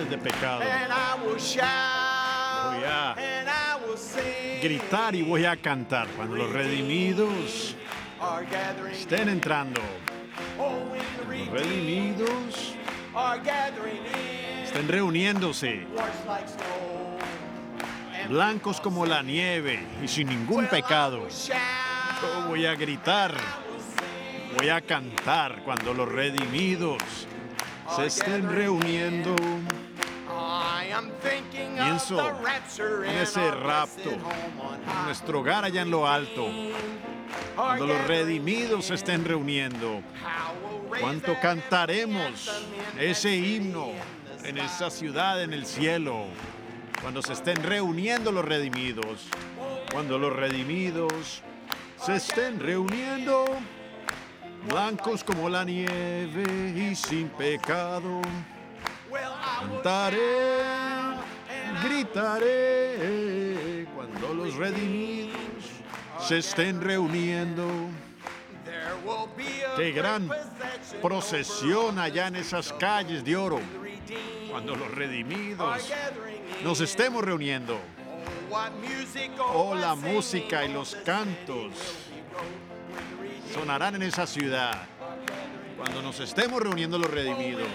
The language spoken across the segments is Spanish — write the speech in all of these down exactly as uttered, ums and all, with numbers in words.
libres de pecado. and I will shout, Voy a and I will sing. gritar y voy a cantar cuando los redimidos Are gathering estén entrando. Oh, when the Los redeemed redimidos are gathering in, estén reuniéndose, washed like snow. And blancos como la nieve y sin ningún well, I pecado. will shout, Yo voy a gritar, I will sing. voy a cantar cuando los redimidos se estén reuniendo. I am thinking Pienso of the rapture en in ese our rapto blessed home on en high. nuestro hogar allá en lo alto, Are cuando los gathering redimidos se in. estén reuniendo. How will raise ¿Cuánto that cantaremos anthem in ese that city himno in the en sky? esa ciudad, en el cielo? Cuando se estén reuniendo los redimidos. Cuando los redimidos se estén reuniendo. Blancos como la nieve y sin pecado. Well, I will Cantaré, shout, and I gritaré. Cuando los redimidos se estén reuniendo. There will be a Qué gran great procession procesión over allá en esas calles de oro. the redeemed Cuando los are redimidos gathering in. nos estemos reuniendo. Oh, what music, Oh, what la singing, música y oh, los the cantos city will go with the redeemed sonarán en esa ciudad. Cuando nos estemos reuniendo los redimidos.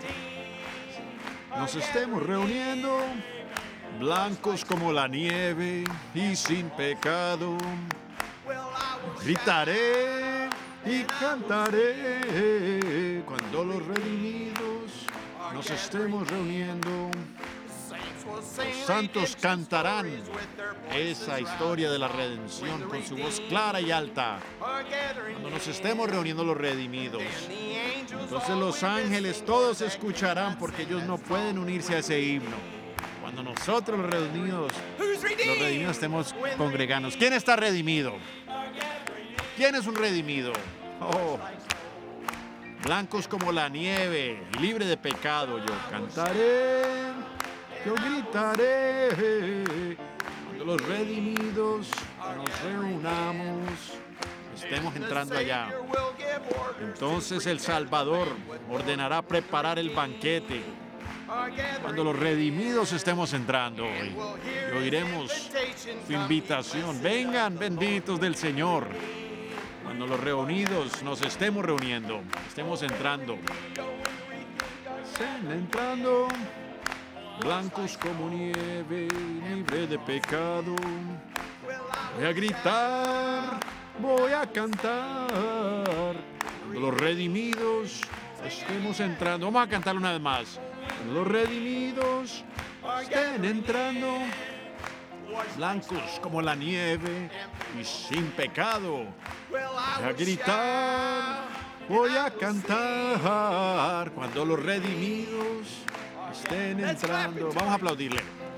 Nos estemos reuniendo. Blancos como la nieve y sin pecado. Well, I will Gritaré y cantaré cuando los redimidos nos estemos reuniendo. saints will sing Los santos redemption cantarán stories with their voices esa historia de la loud. redención When the con su voz redeemed clara y alta. are gathering Cuando nos in, estemos reuniendo los redimidos. then the angels Entonces all los will ángeles sing todos for that escucharán cannot porque sing ellos no that pueden song. unirse a ese himno. Cuando nosotros los redimidos, Who's redeemed? los redimidos estemos When the congregándonos. ¿Quién está redimido? ¿Quién es un redimido? Oh, blancos como la nieve y libre de pecado. Yo cantaré, yo gritaré. Cuando los redimidos nos reunamos, estemos entrando allá. Savior will give orders to Entonces el Salvador ordenará preparar el banquete. our gathering Cuando los redimidos estemos entrando and y we'll hear y his oiremos invitation, su come invitación. ye Vengan, benditos del Señor. Cuando los reunidos nos estemos reuniendo, estemos entrando. Estén entrando, blancos como nieve, libre de pecado. Voy a gritar, voy a cantar. Cuando los redimidos estemos entrando. Vamos a cantar una vez más. Cuando los redimidos estén entrando. Blancos como la nieve y sin pecado. Well, I Voy a will gritar, shout, voy a cantar. Cuando los redimidos estén entrando. Vamos a aplaudirle.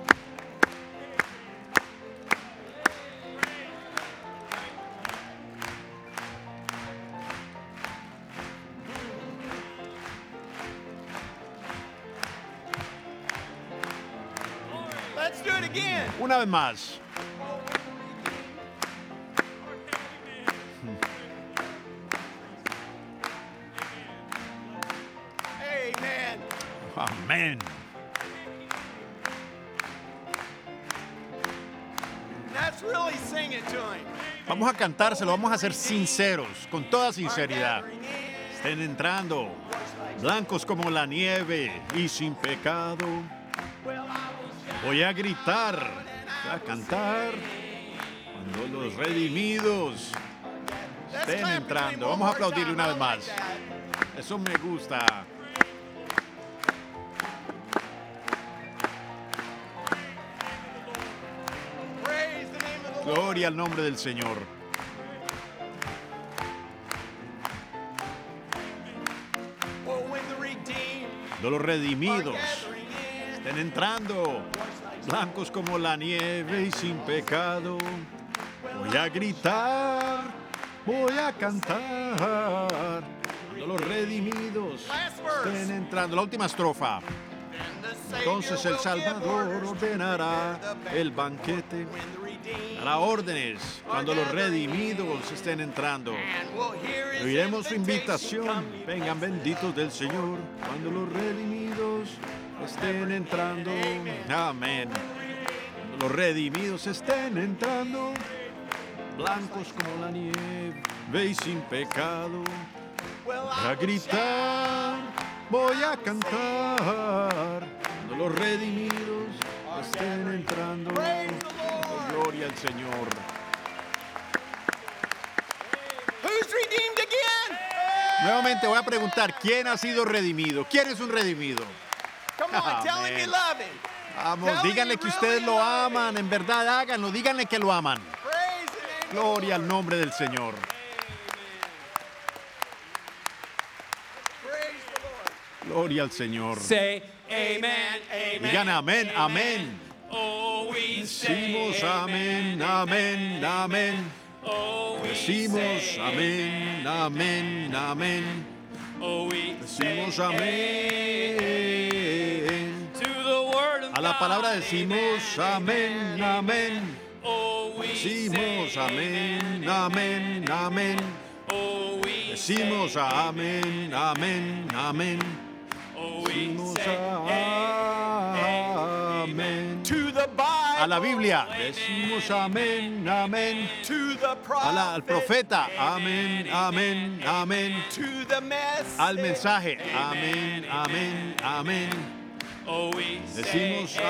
Let's do it again. Una vez más. Amen. Amén. Let's really sing it to him. Vamos a cantárselo, vamos a ser sinceros, con toda sinceridad. Gathering in, Estén entrando, blancos como la nieve y sin pecado. Voy a gritar, voy a cantar. Cuando los redimidos let's estén clap it entrando. one Vamos a more aplaudirle time. una I vez más. like that. Eso me gusta. Praise the name of the Lord. Gloria al nombre del Señor. Oh, when the redeemed De los are redimidos gathering in, estén entrando, blancos como la nieve y sin pecado. Voy a gritar, voy a cantar. Cuando los redimidos Last verse. estén entrando. La última estrofa. And the Savior Entonces el will give Salvador orders to ordenará prepare the el banquet banquete. when the redeemed Dará órdenes cuando los redimidos estén entrando. and we'll hear his Oiremos su invitation. invitación. Come, ye Vengan blessed benditos del Señor cuando los redimidos estén entrando. Amén. Cuando los redimidos estén entrando, blancos como la nieve y sin pecado. Well, Voy a I will gritar, voy a cantar, cuando los redimidos estén entrando. Praise the Lord. Gloria al Señor. Who's redeemed again? Nuevamente voy a preguntar, ¿quién ha sido redimido? ¿Quién es un redimido? Come on, tell him you Amén. love him. Vamos, Tell him díganle you que really ustedes lo love him. aman, en verdad háganlo, díganle que lo aman. Praise the name of the Gloria al Lord. nombre del Señor. Praise the Lord. Gloria al Señor. Say amen, amen. Digan amén, amén. Oh, we Decimos say amén, amén, amén. Oh, we Decimos say amén, amén, amén. Oh, we say Decimos amén. to the word of A la palabra God, decimos amén, amén. Oh, we Decimos say amén, amén, amén. Oh, we Decimos say amén, amén, amén. Oh, we Decimos say amén. To the Bible. A la Biblia decimos amén, amén. To the A la- al prophet. profeta, amén, amén, amén. To the message. Al mensaje, amén, amén, amén. Oh, we Decimos say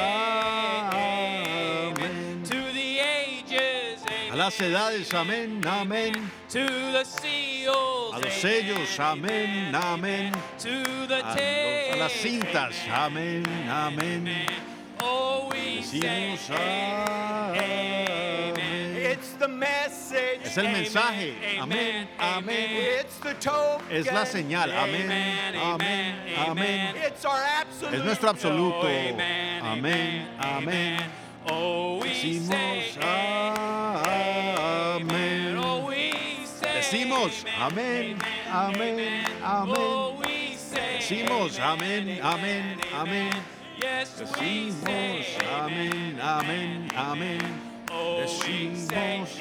amén. to the ages, A las edades, amén, amén. to the seals, A los sellos, amén, amén. to the A, los- a las cintas, amén, amén. Oh, we Decimos say amén. It's the message. Es el mensaje, amén, amén. It's the token. Es la señal, amén, amén, amén. It's our absolute. Es nuestro absoluto, Oh, amen, amén, amén. Oh, we Decimos say amén. Oh, we say Decimos amén, amén, amén. Oh, we say Decimos amén, amén, amén. Yes, we Decimos say amén, amén, amén. Oh, we say Decimos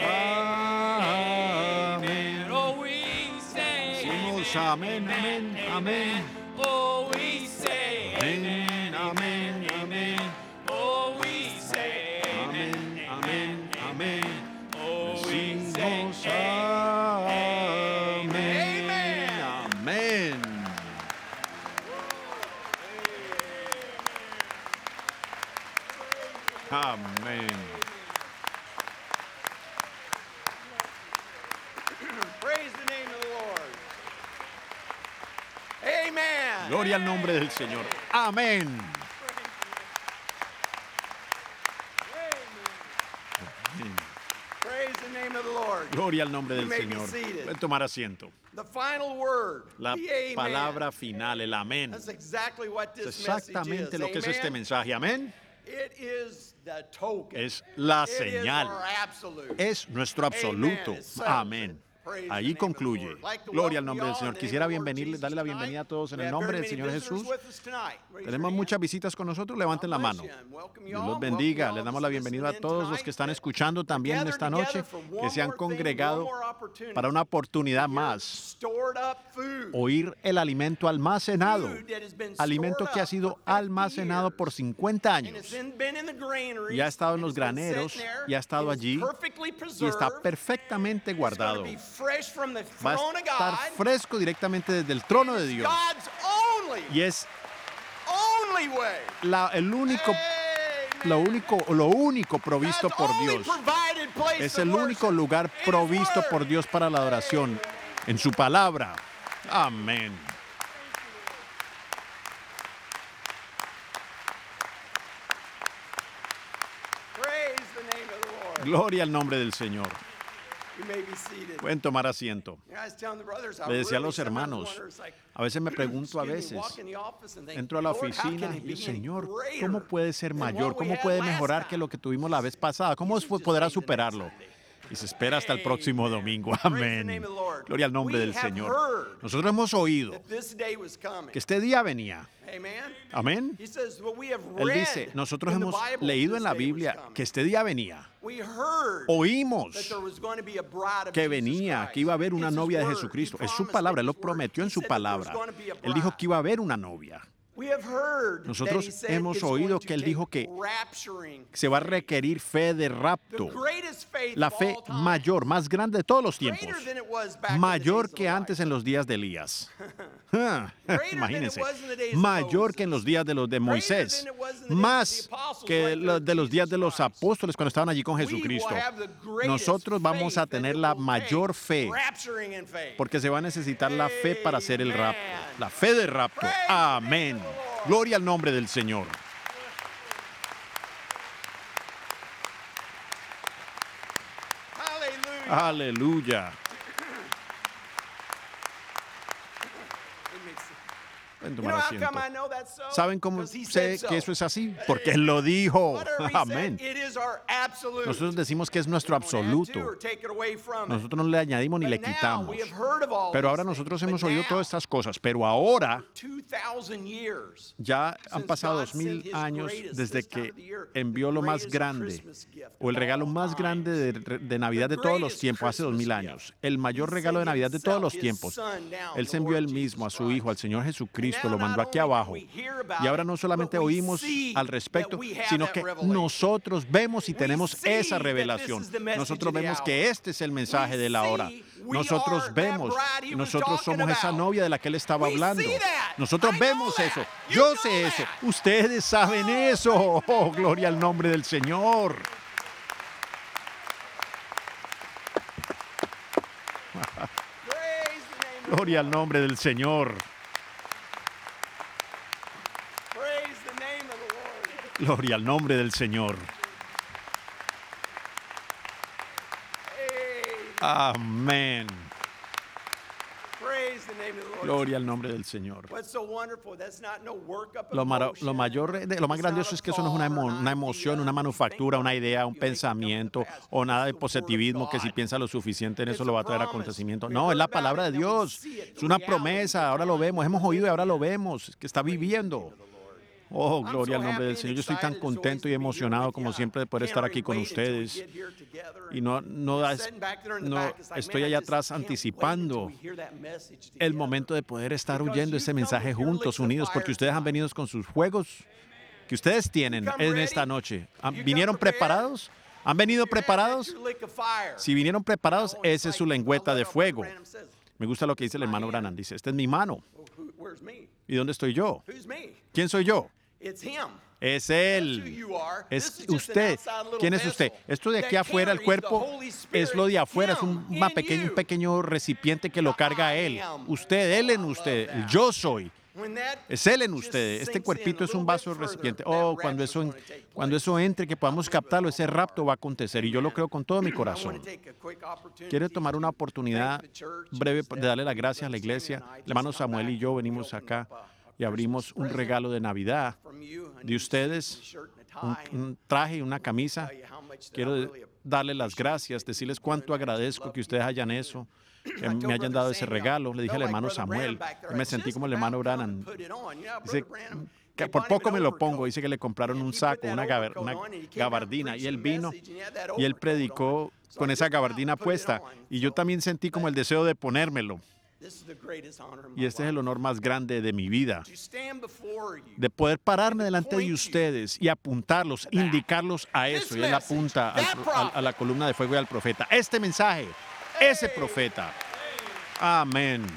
amén. Oh, we say Decimos amén, amén, amén. Oh, we say Amén, amén, amén. Oh, we say Amén, amén, amén. Oh, we Decimos say amén, amén. Amén. Praise the name of the Lord. Amen. Gloria al nombre del Señor. Amén. Praise the name of the Lord. Gloria al nombre del You may be Señor. seated. Pueden tomar asiento. The final word. La the amen. palabra final, el amén. That's exactly what Es this message exactamente is. lo que es este Amen. mensaje. Amén. It is the token. Es la It is señal. our absolute. Es nuestro absoluto. Amen. It settles Amén. it. Praise the Ahí name of the concluye. Lord. Like to Gloria al welcome nombre you del all Señor. in the name Quisiera of the Lord bienvenirle, Jesus darle la tonight. bienvenida a todos en We el have nombre very del many Señor visitors Jesús. with us tonight. Raise Tenemos your muchas visitas con nosotros. Levanten la God mano. bless you and welcome you Dios all. los Welcome bendiga. you all Les damos that's la bienvenida a listening todos los tonight que están that escuchando también en gathered esta noche, together for one que se han more thing, congregado one more opportunity. para una oportunidad Hear más. stored up food. Oír el alimento almacenado. Food that has been Alimento stored que ha up sido for fifty almacenado por years. cincuenta And it's años. in- been in the granaries, Y ha estado en and los it's been graneros, sitting there, y ha estado and it's allí, perfectly Y está preserved. perfectamente It's gonna guardado. be fresh from the Va a throne of estar God. fresco directamente desde el trono de It's Dios. God's only, Y es only way. la, el único, Amen. lo único, lo único provisto God's por only Dios. provided place Es of el único worship. lugar In His provisto Word. por Dios para la adoración. En su palabra. Amén. Praise the name of the Lord. Gloria al nombre del Señor. You may be seated. Pueden tomar asiento. You know, I was telling the brothers, I Le decía a really los sometimes hermanos, wonder, it's like, a veces me pregunto a excuse me, veces, walk in the office and think, entro a la Lord, how oficina can y it digo, be any Señor, greater ¿cómo puede ser than mayor? what we ¿Cómo had puede last mejorar que time? lo que tuvimos la vez pasada? ¿Cómo This is fue- just podrá amazing superarlo? Sunday. Y se espera hasta el próximo domingo. Praise the Amén. name of the Lord. Gloria al nombre We del have Señor. heard Nosotros hemos oído that this day was coming. que este día venía. Amen. Amén. He says, well, we have Él read dice, nosotros in the hemos Bible leído en this la day was Biblia coming. que este día venía. We heard that Oímos there was going to be a bride of que Jesus venía, Christ. que iba a haber una It's his novia de word. Jesucristo. He Es su promised palabra, Él in lo his word. prometió en He su said that there was palabra. going to be a Él dijo bride. que iba a haber una novia. We have heard that Nosotros he said hemos it's oído going to que él take dijo que rapturing. se va a requerir fe de rapto. The greatest faith La of fe all time. mayor, más grande de todos los tiempos. Greater than it was back in the Mayor days que of antes Elijah. en los días de Elías. Ah, than it Imagínense. was in the days of Mayor que en Moses. los días de los de Moisés. than it was in the days of Más the apostles que right there lo- with de los días de Jesus los Christ. apóstoles cuando estaban allí con We will Jesucristo. have the greatest Nosotros vamos a faith tener that it la will mayor take. fe. Rapturing in faith. Porque se va a necesitar la fe para hacer el rapto. Amen. La fe de rapto. Praise the name Amén. of the Lord. Gloria al nombre del Señor. Hallelujah. Aleluya. Let me see. Pueden You tomar know how asiento. come I know that's so? ¿Saben cómo 'Cause he sé said so. que eso es así? Porque Él lo dijo. Whatever he said, Amén. it is our absolute. Nosotros decimos que es nuestro We don't add to absoluto. or take it away from it. Nosotros no le añadimos ni But le now quitamos. we have heard of all Pero these ahora things. nosotros But hemos oído now, todas estas cosas. Pero ahora two thousand years ya han since pasado God dos mil sent his años greatest desde this time que of the year, envió the lo más greatest grande Christmas gift o el of regalo all más grande de, times. de Navidad de The todos los greatest tiempos, hace dos mil Christmas años. gift. El mayor He regalo de sent Navidad de todos los himself, his tiempos. son down, Él the se envió Lord él mismo a Jesus su Hijo, al Christ. Señor Jesucristo, And lo now mandó not aquí only do abajo. we hear about Y ahora it, no solamente but we oímos see al that respecto, we have sino that que revelation. nosotros vemos y We tenemos see esa that revelación. this is the message Nosotros of the vemos hour. que este es el mensaje We de la hora. see we Nosotros are that vemos, bride he was nosotros talking somos esa about. novia de la que él estaba We hablando. see that. Nosotros I know vemos that. eso. You Yo know sé eso. that. Ustedes saben eso. Oh, gloria al nombre del Señor. Praise the name of the Gloria al nombre del Señor. Praise the name of the Lord. Gloria al nombre del Señor. Hey, Amén. praise the name of the Lord. Gloria al nombre del Señor. What's so wonderful? That's not no workup of Lo, mara- emotion. lo mayor, de- lo más It's grandioso not a es que eso no es una, emo- thought or una an emoción, idea una that you think manufactura, una of, idea, un you make it come to pensamiento pass. o nada de It's the word of positivismo que si God. piensa lo suficiente en It's eso a lo va a traer a promise. acontecimiento. We No, es heard la about palabra de it, now we Dios. see it, Es the una reality promesa, ahora lo vemos, hemos oído y ahora lo vemos, que está viviendo. Oh, I'm gloria so al nombre del happy Señor. and Yo estoy tan excited as always contento y to be here emocionado with como you. siempre de poder Can't estar aquí con hardly wait until we ustedes. get here together Y and no, no, just es- sitting back there in the no back, it's like, estoy man, I allá just atrás can't wait anticipando until we hear that message el together. momento de poder estar Because oyendo you ese come mensaje with your juntos, licks of unidos, fire porque ustedes han tonight. venido con sus juegos que ustedes tienen You come en ready? esta noche. ¿Han- You come ¿Vinieron prepared? preparados? ¿Han venido Man, that's preparados? your lick of fire. Si vinieron preparados, Oh, it's esa es su like, I lengüeta love de what fuego. Branham says. Me gusta lo que dice el hermano Branham. Dice, esta es mi mano. Oh, who- where's me? ¿Y dónde estoy yo? Who's me? ¿Quién soy yo? It's him. Es That's who Él. you are. Es This is just an usted. outside little ¿Quién es usted? vessel Esto de aquí that afuera, el carries the cuerpo, Holy Spirit, es lo de afuera, es un, him una in pequeño, un you. pequeño recipiente que lo carga a Él. I am. Usted, Él en Oh, I usted, love el that. yo soy. When that Es Él en just ustedes. Este sinks in cuerpito a es un little vaso bit further, recipiente. that Oh, cuando rapture's eso, gonna take cuando place. eso entre, que podamos I believe with captarlo, all ese my rapto heart. va a acontecer. Y yo lo creo con todo mi I wanna corazón. take a quick opportunity Quiero tomar una to oportunidad thank the church breve and de darle las Steph, gracias a la Brother iglesia. Sammy and I El hermano just come Samuel y back yo and we venimos opened acá up a- a y abrimos Christmas un present regalo de Navidad from you, a de new ustedes, suit and shirt and a un, tie, and un traje y una camisa. tell you how much that I Quiero really darle las appreciate gracias, that you decirles doing cuánto that. agradezco que ustedes hayan eso, que I me told hayan Brother dado ese Samuel, regalo. Le dije al felt like hermano Brother Samuel, Branham back there. y me I sentí just como el about hermano come and Branham. put it on. Yeah, Dice Brother Branham, que they por bought him poco an me lo overcoat. pongo. Dice que le compraron And un he put saco, that una, gaber- overcoat una on and he came out gabardina. preaching Y él the vino message and he had that y él overcoat predicó on. So con I esa just went out gabardina and put it puesta. on. Y yo So también sentí como el deseo de ponérmelo. this is the greatest honor in my Y este es el life. honor más grande de mi vida. To stand before you. De poder pararme delante de ustedes y apuntarlos, indicarlos a eso. Y él apunta al pro- al- a la columna de fuego y al profeta. Este mensaje, ese profeta. Amén.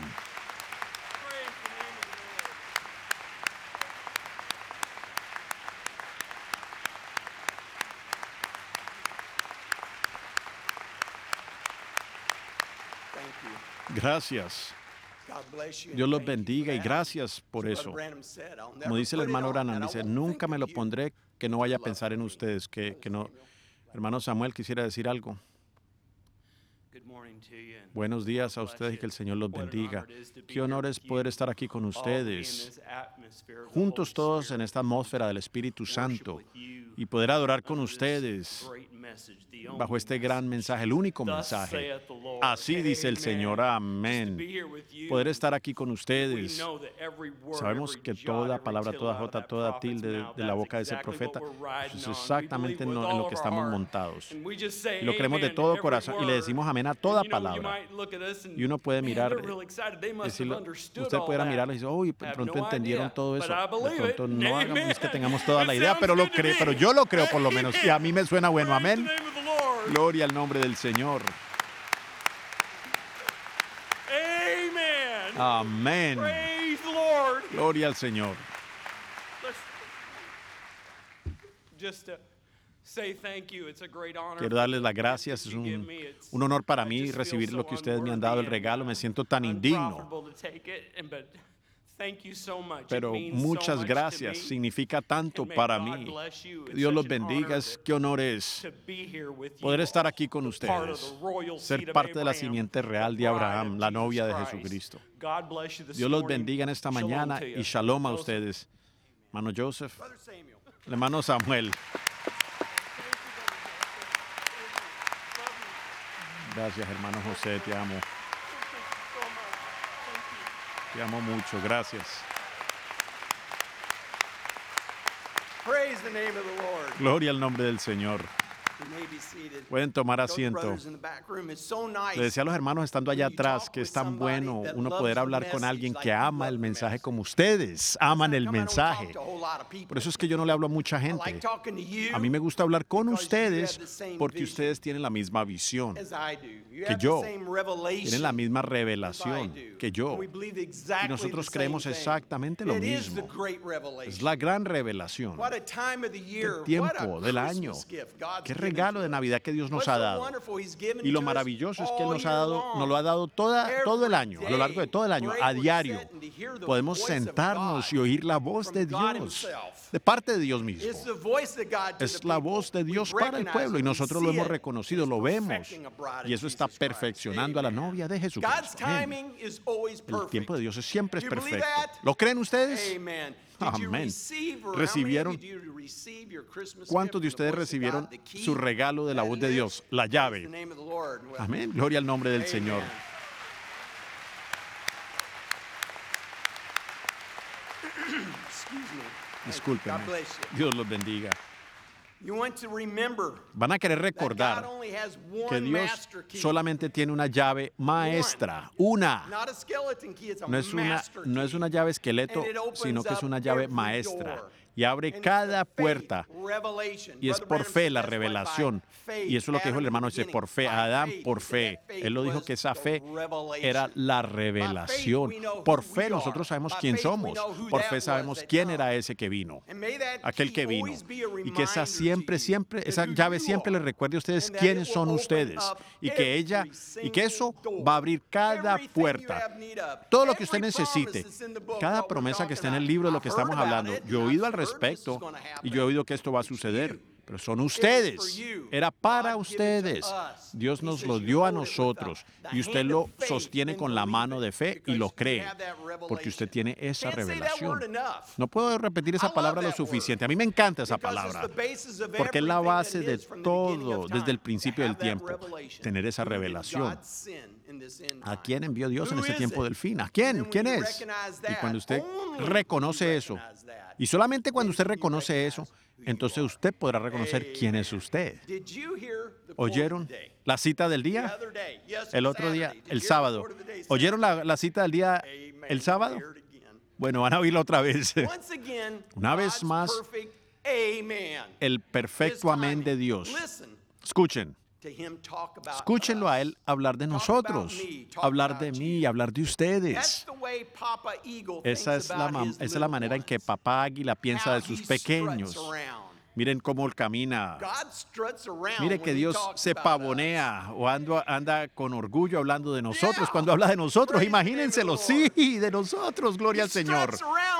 Thank you. Gracias. God bless you and Dios los thank you for bendiga y that. gracias por Brother eso. Branham said, "I'll Como never dice el put it hermano on, Branham, and I dice, won't nunca think me of lo you pondré que no vaya a love pensar en me." ustedes, que, que no. Hermano Samuel, quisiera decir algo. Good morning to you. and Buenos días a God bless ustedes y you. que el Señor los What an bendiga. honor it is to be Qué here honor with es poder you, estar aquí con all to be in ustedes, this atmosphere of the juntos Holy todos Spirit, en esta atmósfera del Espíritu worship Santo with you y poder adorar con under this ustedes great bajo este gran mensaje, el único mensaje. Así dice el Señor, amén. Poder estar aquí con ustedes. Sabemos que toda palabra, toda jota, toda tilde de, de la boca de ese profeta es exactamente en lo, en lo que estamos montados. Y lo creemos de todo corazón y le decimos amén a toda palabra. Y uno puede mirar, decirle, usted pudiera mirar y decir, uy, de pronto entendieron todo eso. De pronto no hagamos que tengamos toda la idea, pero lo creo, pero yo lo creo por lo menos. Y a mí me suena bueno, amén. Gloria al nombre del Señor. Amén. Gloria al Señor. Quiero darles las gracias. Es un, un honor para mí recibir lo que ustedes me han dado, el regalo. Me siento tan indigno. Pero muchas gracias. Significa tanto para mí. Que Dios los bendiga. Qué honor es poder estar aquí con ustedes. Ser parte de la simiente real de Abraham, la novia de Jesucristo. Dios los bendiga en esta mañana y shalom a ustedes. Hermano Joseph, hermano Samuel. Gracias, hermano José, te amo. Te amo mucho, gracias. Gloria al nombre del Señor. Pueden tomar asiento. Le decía a los hermanos estando allá atrás que es tan bueno uno poder hablar con alguien que ama el mensaje como ustedes aman el mensaje. Por eso es que yo no le hablo a mucha gente. A mí me gusta hablar con ustedes porque ustedes tienen la misma visión que yo. Tienen la misma revelación que yo. Y nosotros creemos exactamente lo mismo. Es la gran revelación. Qué tiempo del año. Qué regalo de Navidad que Dios nos ha dado. Y lo maravilloso es que Él nos ha dado, nos lo ha dado toda, todo el año, a lo largo de todo el año, a diario. Podemos sentarnos y oír la voz de Dios, de parte de Dios mismo. Es la voz de Dios para el pueblo y nosotros lo hemos reconocido, lo vemos. Y eso está perfeccionando a la novia de Jesucristo. Amén. El tiempo de Dios es siempre es perfecto. ¿Lo creen ustedes? Amén. ¿Recibieron? ¿Cuántos de ustedes recibieron su regalo de la voz de Dios? La llave. Amén. Gloria al nombre del Señor. Discúlpenme. Dios los bendiga. Van a querer recordar que Dios solamente tiene una llave maestra, una. No es una, no es una llave esqueleto, sino que es una llave maestra. Y abre cada puerta. Y es por fe la revelación. Y eso es lo que dijo el hermano, dice, por fe. Adán, por fe. Él lo dijo que esa fe era la revelación. Por fe nosotros sabemos quién somos. Por fe sabemos quién era ese que vino. Aquel que vino. Y que esa siempre, siempre, esa llave siempre les recuerde a ustedes quiénes son ustedes. Y que ella, y que eso va a abrir cada puerta. Todo lo que usted necesite. Cada promesa que está en el libro de lo que estamos hablando. Yo he oído al respecto. Respecto, y yo he oído que esto va a suceder, pero son ustedes, era para ustedes. Dios nos lo dio a nosotros y usted lo sostiene con la mano de fe y lo cree, porque usted tiene esa revelación. No puedo repetir esa palabra lo suficiente. A mí me encanta esa palabra, porque es la base de todo desde el principio del tiempo, tener esa revelación. ¿A quién envió Dios en este tiempo del fin? ¿A quién? ¿Quién es? Y cuando usted reconoce eso, y solamente cuando usted reconoce eso, entonces usted podrá reconocer quién es usted. ¿Oyeron la cita del día? El otro día, el sábado. ¿Oyeron la, la cita del día el sábado? Bueno, van a oírla otra vez. Una vez más, el perfecto amén de Dios. Escuchen. Escúchenlo a Él hablar de nosotros, hablar de mí, hablar de ustedes. Esa es la, esa es la manera en que Papá Águila piensa de sus pequeños. Miren cómo él camina. Mire que Dios se pavonea o anda, anda con orgullo hablando de nosotros. Cuando habla de nosotros, imagínenselo, sí, de nosotros, gloria al Señor.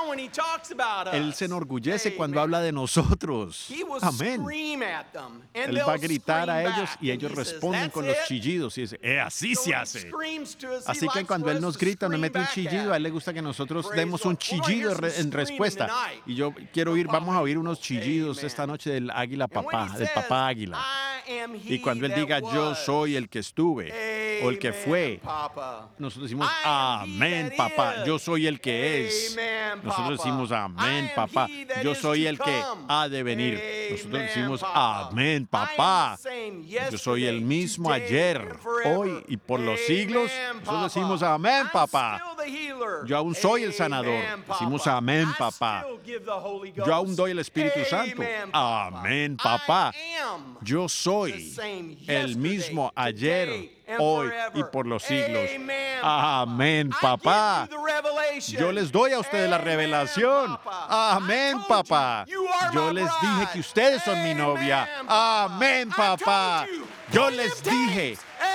Él se enorgullece cuando habla de nosotros. Amén. Él va a gritar a ellos y ellos responden con los chillidos y dice, eh, así se hace. Así que cuando Él nos grita, nos mete un chillido, a Él le gusta que nosotros demos un chillido en respuesta. Y yo quiero oír, vamos a oír unos chillidos esta noche del águila papá, del papá águila. Y cuando Él diga, yo soy el que estuve o el que fue, nosotros decimos, amén, papá. Yo soy el que es. Nosotros decimos, amén, papá. Yo soy el que ha de venir. Nosotros decimos, amén, papá. Yo soy el mismo ayer, hoy y por los siglos. Nosotros decimos, amén, papá. Yo aún soy el sanador. Decimos, amén, papá. Yo aún doy el Espíritu Santo. Amén, papá. Yo soy el mismo ayer, hoy y por los siglos. Amén, papá. Yo les doy a ustedes la revelación. Amén, papá. Yo les dije que ustedes son mi novia. Amén, papá. Yo les dije.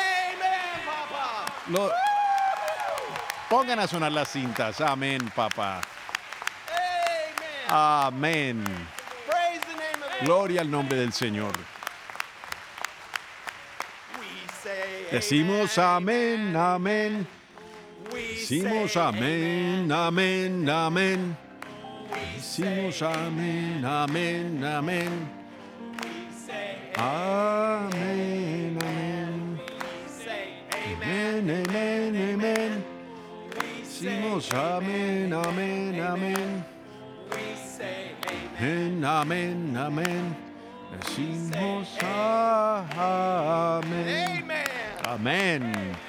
Lo, pongan a sonar las cintas. Amén, papá. Amén. Gloria al nombre del Señor. Decimos amén, amén. Decimos amén, amén, amén. Decimos amén, amén, amén. Amén, amén. Amén, amén, amén. Decimos amén, amén, amén. Amén, amén, amén. Decimos amén. Amén.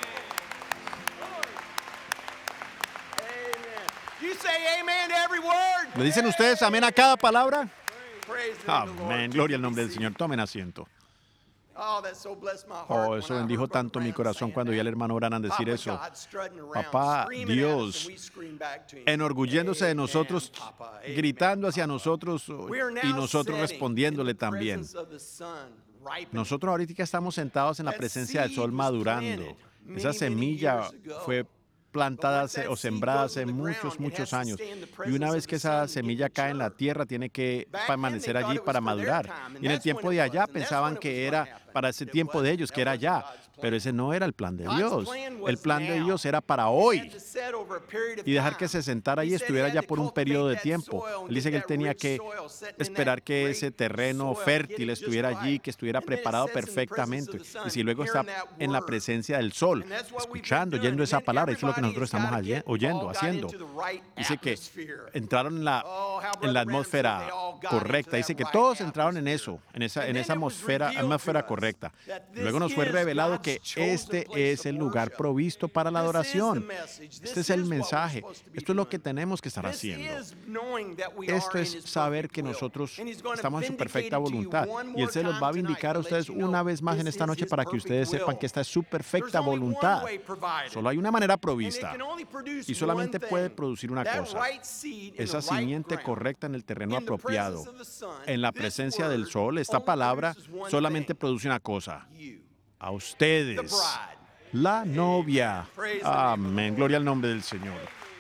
¿Le dicen ustedes amén a cada palabra? Amén. Gloria al nombre del Señor. Tomen asiento. Oh, eso bendijo tanto mi corazón cuando vi al hermano Branham decir eso. Papá, Dios, enorgulléndose de nosotros, gritando hacia nosotros y nosotros respondiéndole también. Nosotros ahorita estamos sentados en la presencia del sol madurando. Esa semilla fue plantada hace- o sembrada hace muchos, muchos años. Y una vez que esa semilla cae en la tierra, tiene que permanecer allí para madurar. Y en el tiempo de allá pensaban que era para ese tiempo de ellos, que era allá. Pero ese no era el plan de Dios. El plan de Dios era para hoy. Y dejar que se sentara y estuviera ya por un periodo de tiempo. Él dice que él tenía que esperar que ese terreno fértil estuviera allí, que estuviera preparado perfectamente. Y si luego está en la presencia del sol, escuchando, oyendo esa palabra, eso es lo que nosotros estamos oye- oyendo, haciendo. Dice que entraron en la, en la atmósfera correcta. Dice que todos entraron en eso, en esa, en esa atmósfera, atmósfera correcta. Luego nos fue revelado que este es el lugar provisto para la adoración. Este es el mensaje. Esto es lo que tenemos que estar haciendo. Esto es saber que nosotros estamos en su perfecta voluntad. Y Él se los va a vindicar a ustedes una vez más en esta noche para que ustedes sepan que esta es su perfecta voluntad. Solo hay una manera provista. Y solamente puede producir una cosa. Esa simiente correcta en el terreno apropiado. En la presencia del sol, esta palabra solamente produce una cosa. A ustedes, la novia. Amén. Gloria al nombre del Señor.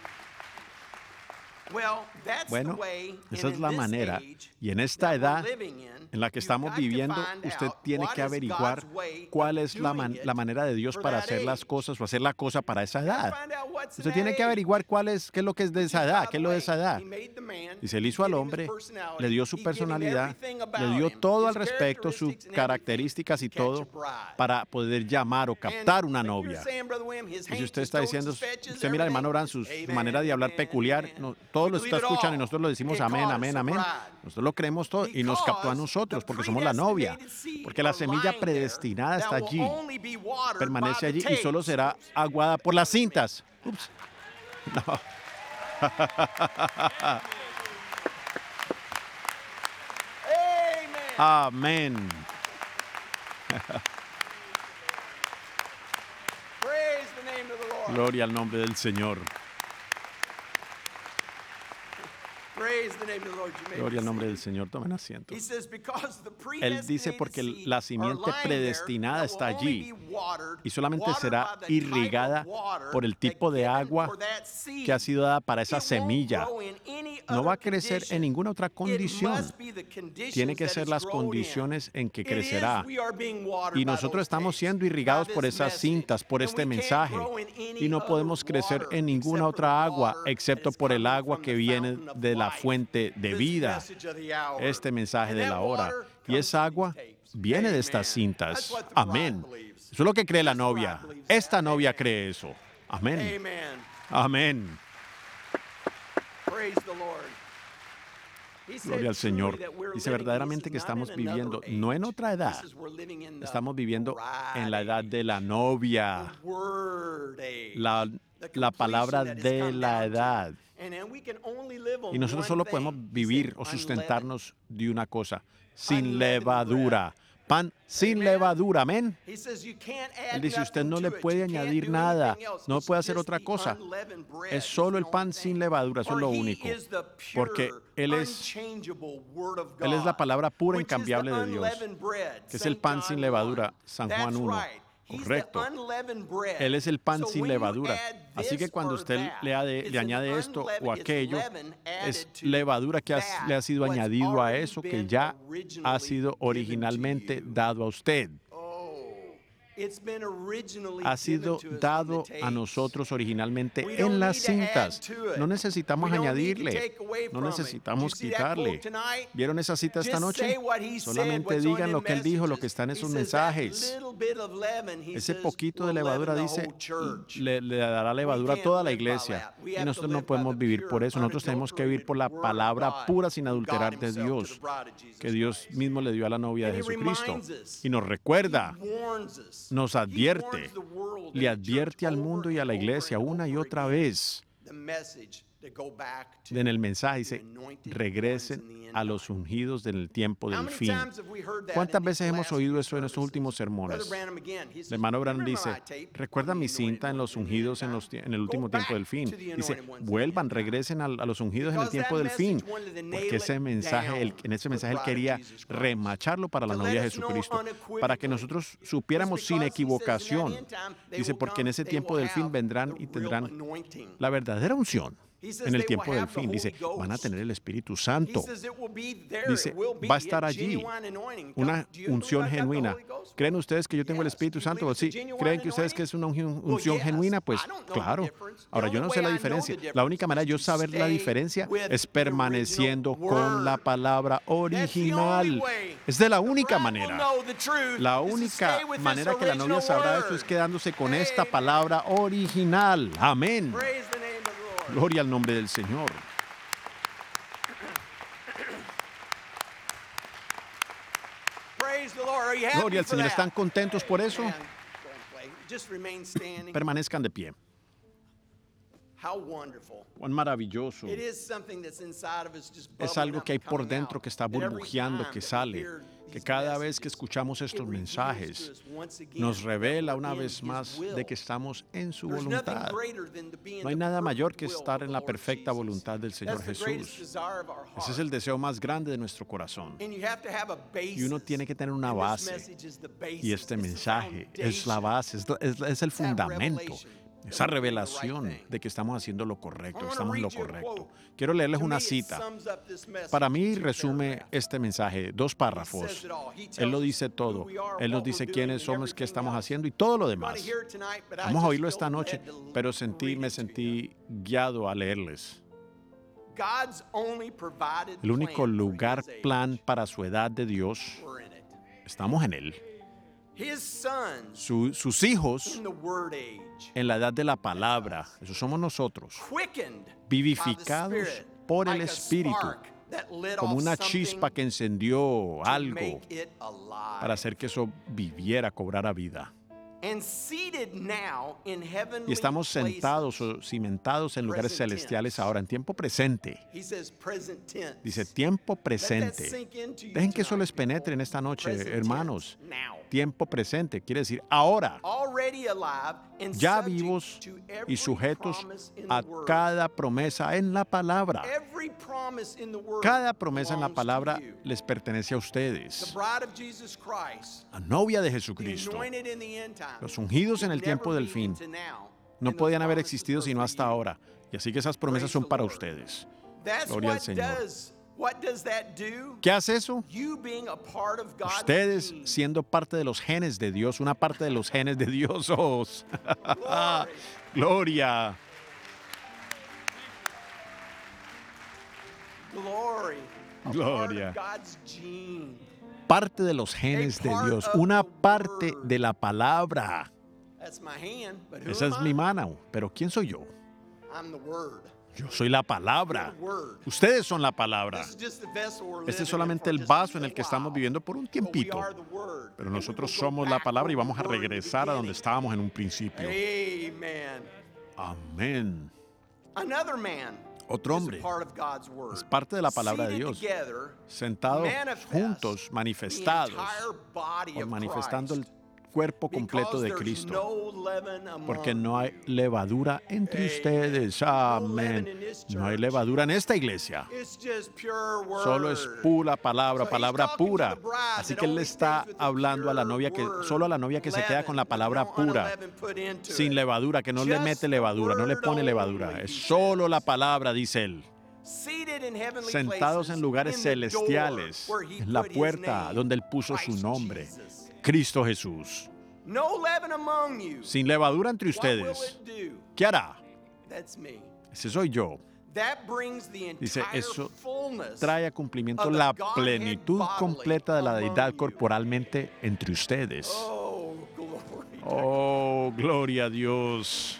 Bueno, esa es la manera. Y en esta edad en la que estamos viviendo, usted tiene que averiguar cuál es la, man- la manera de Dios para hacer las cosas o hacer la cosa para esa edad. Usted tiene que averiguar cuál es, qué es lo que es de esa edad, qué es lo de esa edad. Y se le hizo al hombre, le dio su personalidad, le dio todo al respecto, sus características y todo, para poder llamar o captar una novia. Y si usted está diciendo, usted mira al hermano Branham, su su manera de hablar peculiar, no, todos lo está escuchando y nosotros lo decimos amén, amén, amén. Nosotros lo creemos todo y nos captó a nosotros porque somos la novia. Porque la semilla predestinada está allí, permanece allí y solo será aguada por las cintas. Ups. No. Amén. Gloria al nombre del Señor. Gloria al nombre del Señor. Tomen asiento. Él dice porque la simiente predestinada está allí y solamente será irrigada por el tipo de agua que ha sido dada para esa semilla. No va a crecer en ninguna otra condición. Tiene que ser las condiciones en que crecerá. Y nosotros estamos siendo irrigados por esas cintas, por este mensaje. Y no podemos crecer en ninguna otra agua excepto por el agua que viene de la fuente de vida. Este mensaje de la hora. Y esa agua viene de estas cintas. Amén. Eso es lo que cree la novia. Esta novia cree eso. Amén. Amen. Amén. Praise the Lord. He said, Gloria al Señor. truly, that we're Dice living, verdaderamente he que said, not estamos in another viviendo age. no en otra edad. He says, we're living in the Estamos viviendo en la edad bride de la novia, age, word age, la, the la palabra completion that de has come la down to. edad. And then we can only live on Y nosotros one solo thing. podemos He vivir said, o unleavened. sustentarnos de una cosa, sin Unleavened levadura. Pan sin Amen. levadura, amén. He says, you can't add Él dice, usted nothing no to le it. puede You can't añadir do nada, anything else. no It's puede hacer just otra the cosa. unleavened bread Es is solo the el pan only sin thing. levadura, eso es For lo he único. is the Porque pure, Él es, unchangeable word of Él es la God, palabra pura, which is the incambiable de Dios, unleavened bread, que es el Saint pan John sin one. levadura, San That's Juan uno. right. He's the Correcto. unleavened bread. Él es el pan So sin when you levadura. add Así que this cuando or usted that, le, ade- it's le an añade esto unleavened- o it's aquello, leaven es added to levadura que ha- that le ha sido what's añadido a already eso que been ya ha originally sido given to originalmente you. dado a usted. Oh, it's been originally Ha sido given to us dado on the a tapes. nosotros originalmente We don't en las need to add cintas. to it. No necesitamos We don't need to añadirle, take away no from it. necesitamos Did you see that quitarle. quote tonight? ¿Vieron esa cita esta Just noche? say what he said, Solamente what's on digan them lo que él dijo, lo que messages. está en He esos says that mensajes. little bit of leaven, he Ese says, poquito de will leaven levadura the dice, whole church. le, le dará levadura a can't toda la live by iglesia. that. We Y have to nosotros no live by podemos the vivir pure, por eso. Nosotros tenemos que vivir por la unadulterated palabra word of pura God, sin from God adulterar de himself to Dios, the bride of Jesus que Dios Christ. mismo le dio a la novia de And he Jesucristo. reminds us. Y nos recuerda, He warns us. nos He advierte, warns the world le and the church advierte al over mundo y a and la over iglesia and una y over otra again. vez. The message to go back to En el mensaje the dice, anointed regresen ones in the end a los time. ungidos en el tiempo How del many fin. times have we heard that ¿Cuántas in these veces hemos last oído few eso en estos services? últimos sermones? Brother Branham again, he El says, hermano Branham "Remember dice, my tape recuerda on mi the cinta en anointed los ones in the end ungidos en, los, time? en el Go último back tiempo del fin. to the Dice, anointed ones in the vuelvan, end time." regresen a, a los ungidos en el Because tiempo that del fin. message wanted to nail Porque ese it mensaje, él- down en ese to mensaje él the bride of quería Jesus Christ. remacharlo para la To novia de let us know Jesucristo, unequivocally. para que nosotros supiéramos It's sin because he says in that equivocación. end time, they Dice, will porque en come, ese they tiempo will del fin have vendrán the y real tendrán anointing. la verdadera unción. He says En el they tiempo will del have the fin, Holy dice, van a Ghost. tener el Espíritu He Santo. says it will be there, Dice, it will be va a estar a allí genuine anointing. una Do you believe unción I've got the genuina. Holy Ghost? ¿Creen ustedes que yo tengo el Yes. Espíritu Do you Santo? believe it's a Sí. genuine ¿Creen que ustedes anointing? que es una unción Well, unción yes. genuina? Pues I don't know the claro. difference. Ahora, The yo only no sé way la I know diferencia. the La difference única manera de yo is to saber la stay diferencia with es the permaneciendo original con la word. palabra That's the only original. way. Es de la The única bride will manera. know the truth La is to única stay with this manera que la novia original sabrá esto word. es quedándose con esta Amen. palabra original. Amén. Praise the name of the Lord. Gloria al nombre del Señor. Praise the Lord. Are you happy Gloria al for Señor. that? ¿Están contentos por eso? Man, don't play. Just remain standing. Permanezcan de pie. How wonderful. Cuán maravilloso. It is something that's inside of us just Es bubbling algo up que hay and por coming dentro out. que está That every burbujeando, time que that we sale, hear que these cada vez que messages, escuchamos it estos reveals mensajes to us once again nos that revela we're una in vez His más will. de que estamos en su There's nothing voluntad. greater than to be in No hay the nada mayor perfect que will estar of en the la Lord perfecta Jesus. voluntad del Señor That's the greatest Jesús. desire of our Ese es heart. el deseo más grande de nuestro corazón. And you have to have a basis. Y uno tiene que tener una And this base. message is the basis. Y este It's the mensaje es la foundation. base, es, es- es el It's that fundamento, revelation esa that we're doing the right revelación thing. de que estamos haciendo lo correcto, I que wanna estamos en lo read you a correcto. quote. Quiero leerles To una me, it cita. sums up this message Para in mí two resume paragraphs. este mensaje, dos He párrafos. says it all. He tells Él lo us dice who todo. we are, Él nos what dice we're quiénes doing, and somos, qué everything estamos else. haciendo y todo lo You're gonna demás. hear it tonight, but I Vamos a just oírlo felt esta noche, led to pero sentí, read me it to you. sentí guiado a leerles. God's only provided El único plan for lugar, his age. plan para su edad de Dios, We're in it. estamos en él. His sons Su- sus hijos in the word age, en la edad de la palabra, eso somos nosotros, quickened by the vivificados Spirit, por el like a Espíritu, spark that lit como off una something chispa que encendió to algo make it alive. para hacer que eso viviera, cobrara vida. And seated now in heavenly Y estamos places. sentados o cimentados en lugares Present celestiales tense. ahora, en tiempo presente. He says present tense. Dice tiempo Let that presente. sink into you Dejen que eso tonight, les penetre en people. esta noche, Present hermanos. tense, now. Tiempo presente quiere decir ahora, Already alive and ya subject vivos to y every sujetos promise in a the word. cada promesa en la palabra. Every promise in the word Cada promesa en la belongs to palabra you. les pertenece a The ustedes. bride of Jesus Christ, La novia de the Jesucristo. anointed in the end time, Los ungidos en el could tiempo never del be fin into now, no and those podían haber promises existido are sino for hasta you. ahora. Y así que esas promesas Praise son the para Lord. ustedes. That's Gloria al what Señor. does what does that do? ¿Qué hace eso? You being a part of God's Ustedes gene. siendo parte de los genes de Dios, una parte de los genes de Dios. ¡Oh! Glory. Gloria. Glory. A Gloria. part of God's gene. parte de los genes de Dios, una parte de la palabra. That's my hand, but who Esa es am mi I? mano, pero ¿quién soy yo? I'm the Word. Yo soy la palabra. You're the Word. Ustedes son la palabra. This is just the vessel we're Este living es solamente in el for just vaso a en el que while. estamos viviendo por un But we tiempito. are the Word. Pero And we nosotros will go somos la back palabra y where vamos a we were in the regresar a donde beginning. estábamos en un principio. Amen. Amén. Another man Otro is hombre a part of God's Word. es parte de la palabra de Seated Dios. together, Sentados manifest juntos, the manifestados, entire body o of manifestando el Christ. cuerpo completo Because de there's Cristo. no leaven among Porque no hay you. levadura entre Amen. ustedes. No leaven Amén. in this No hay church. levadura en esta iglesia. It's just pure word. Solo es pura palabra, So he's palabra talking to pura. the bride Así that que él le only está stays with the hablando a la pure novia que word, solo a la novia que se queda con la leaven, palabra with no pura, unleavened put into sin it. levadura, que no le Just mete the levadura, no le word pone only, levadura. he Es solo la says. palabra, dice él. Seated in heavenly Sentados places, en lugares in the door celestiales, where he en la put his puerta name, donde él puso su Christ nombre, Jesus. Cristo Jesús. No leaven among you. Sin levadura entre What will ustedes. it do? ¿Qué hará? That's me. Ese soy yo. That brings the Dice, entire eso fullness trae a cumplimiento of the la Godhead plenitud bodily completa de la among deidad you. corporalmente entre ustedes. Oh, glory. to Oh, gloria a Dios.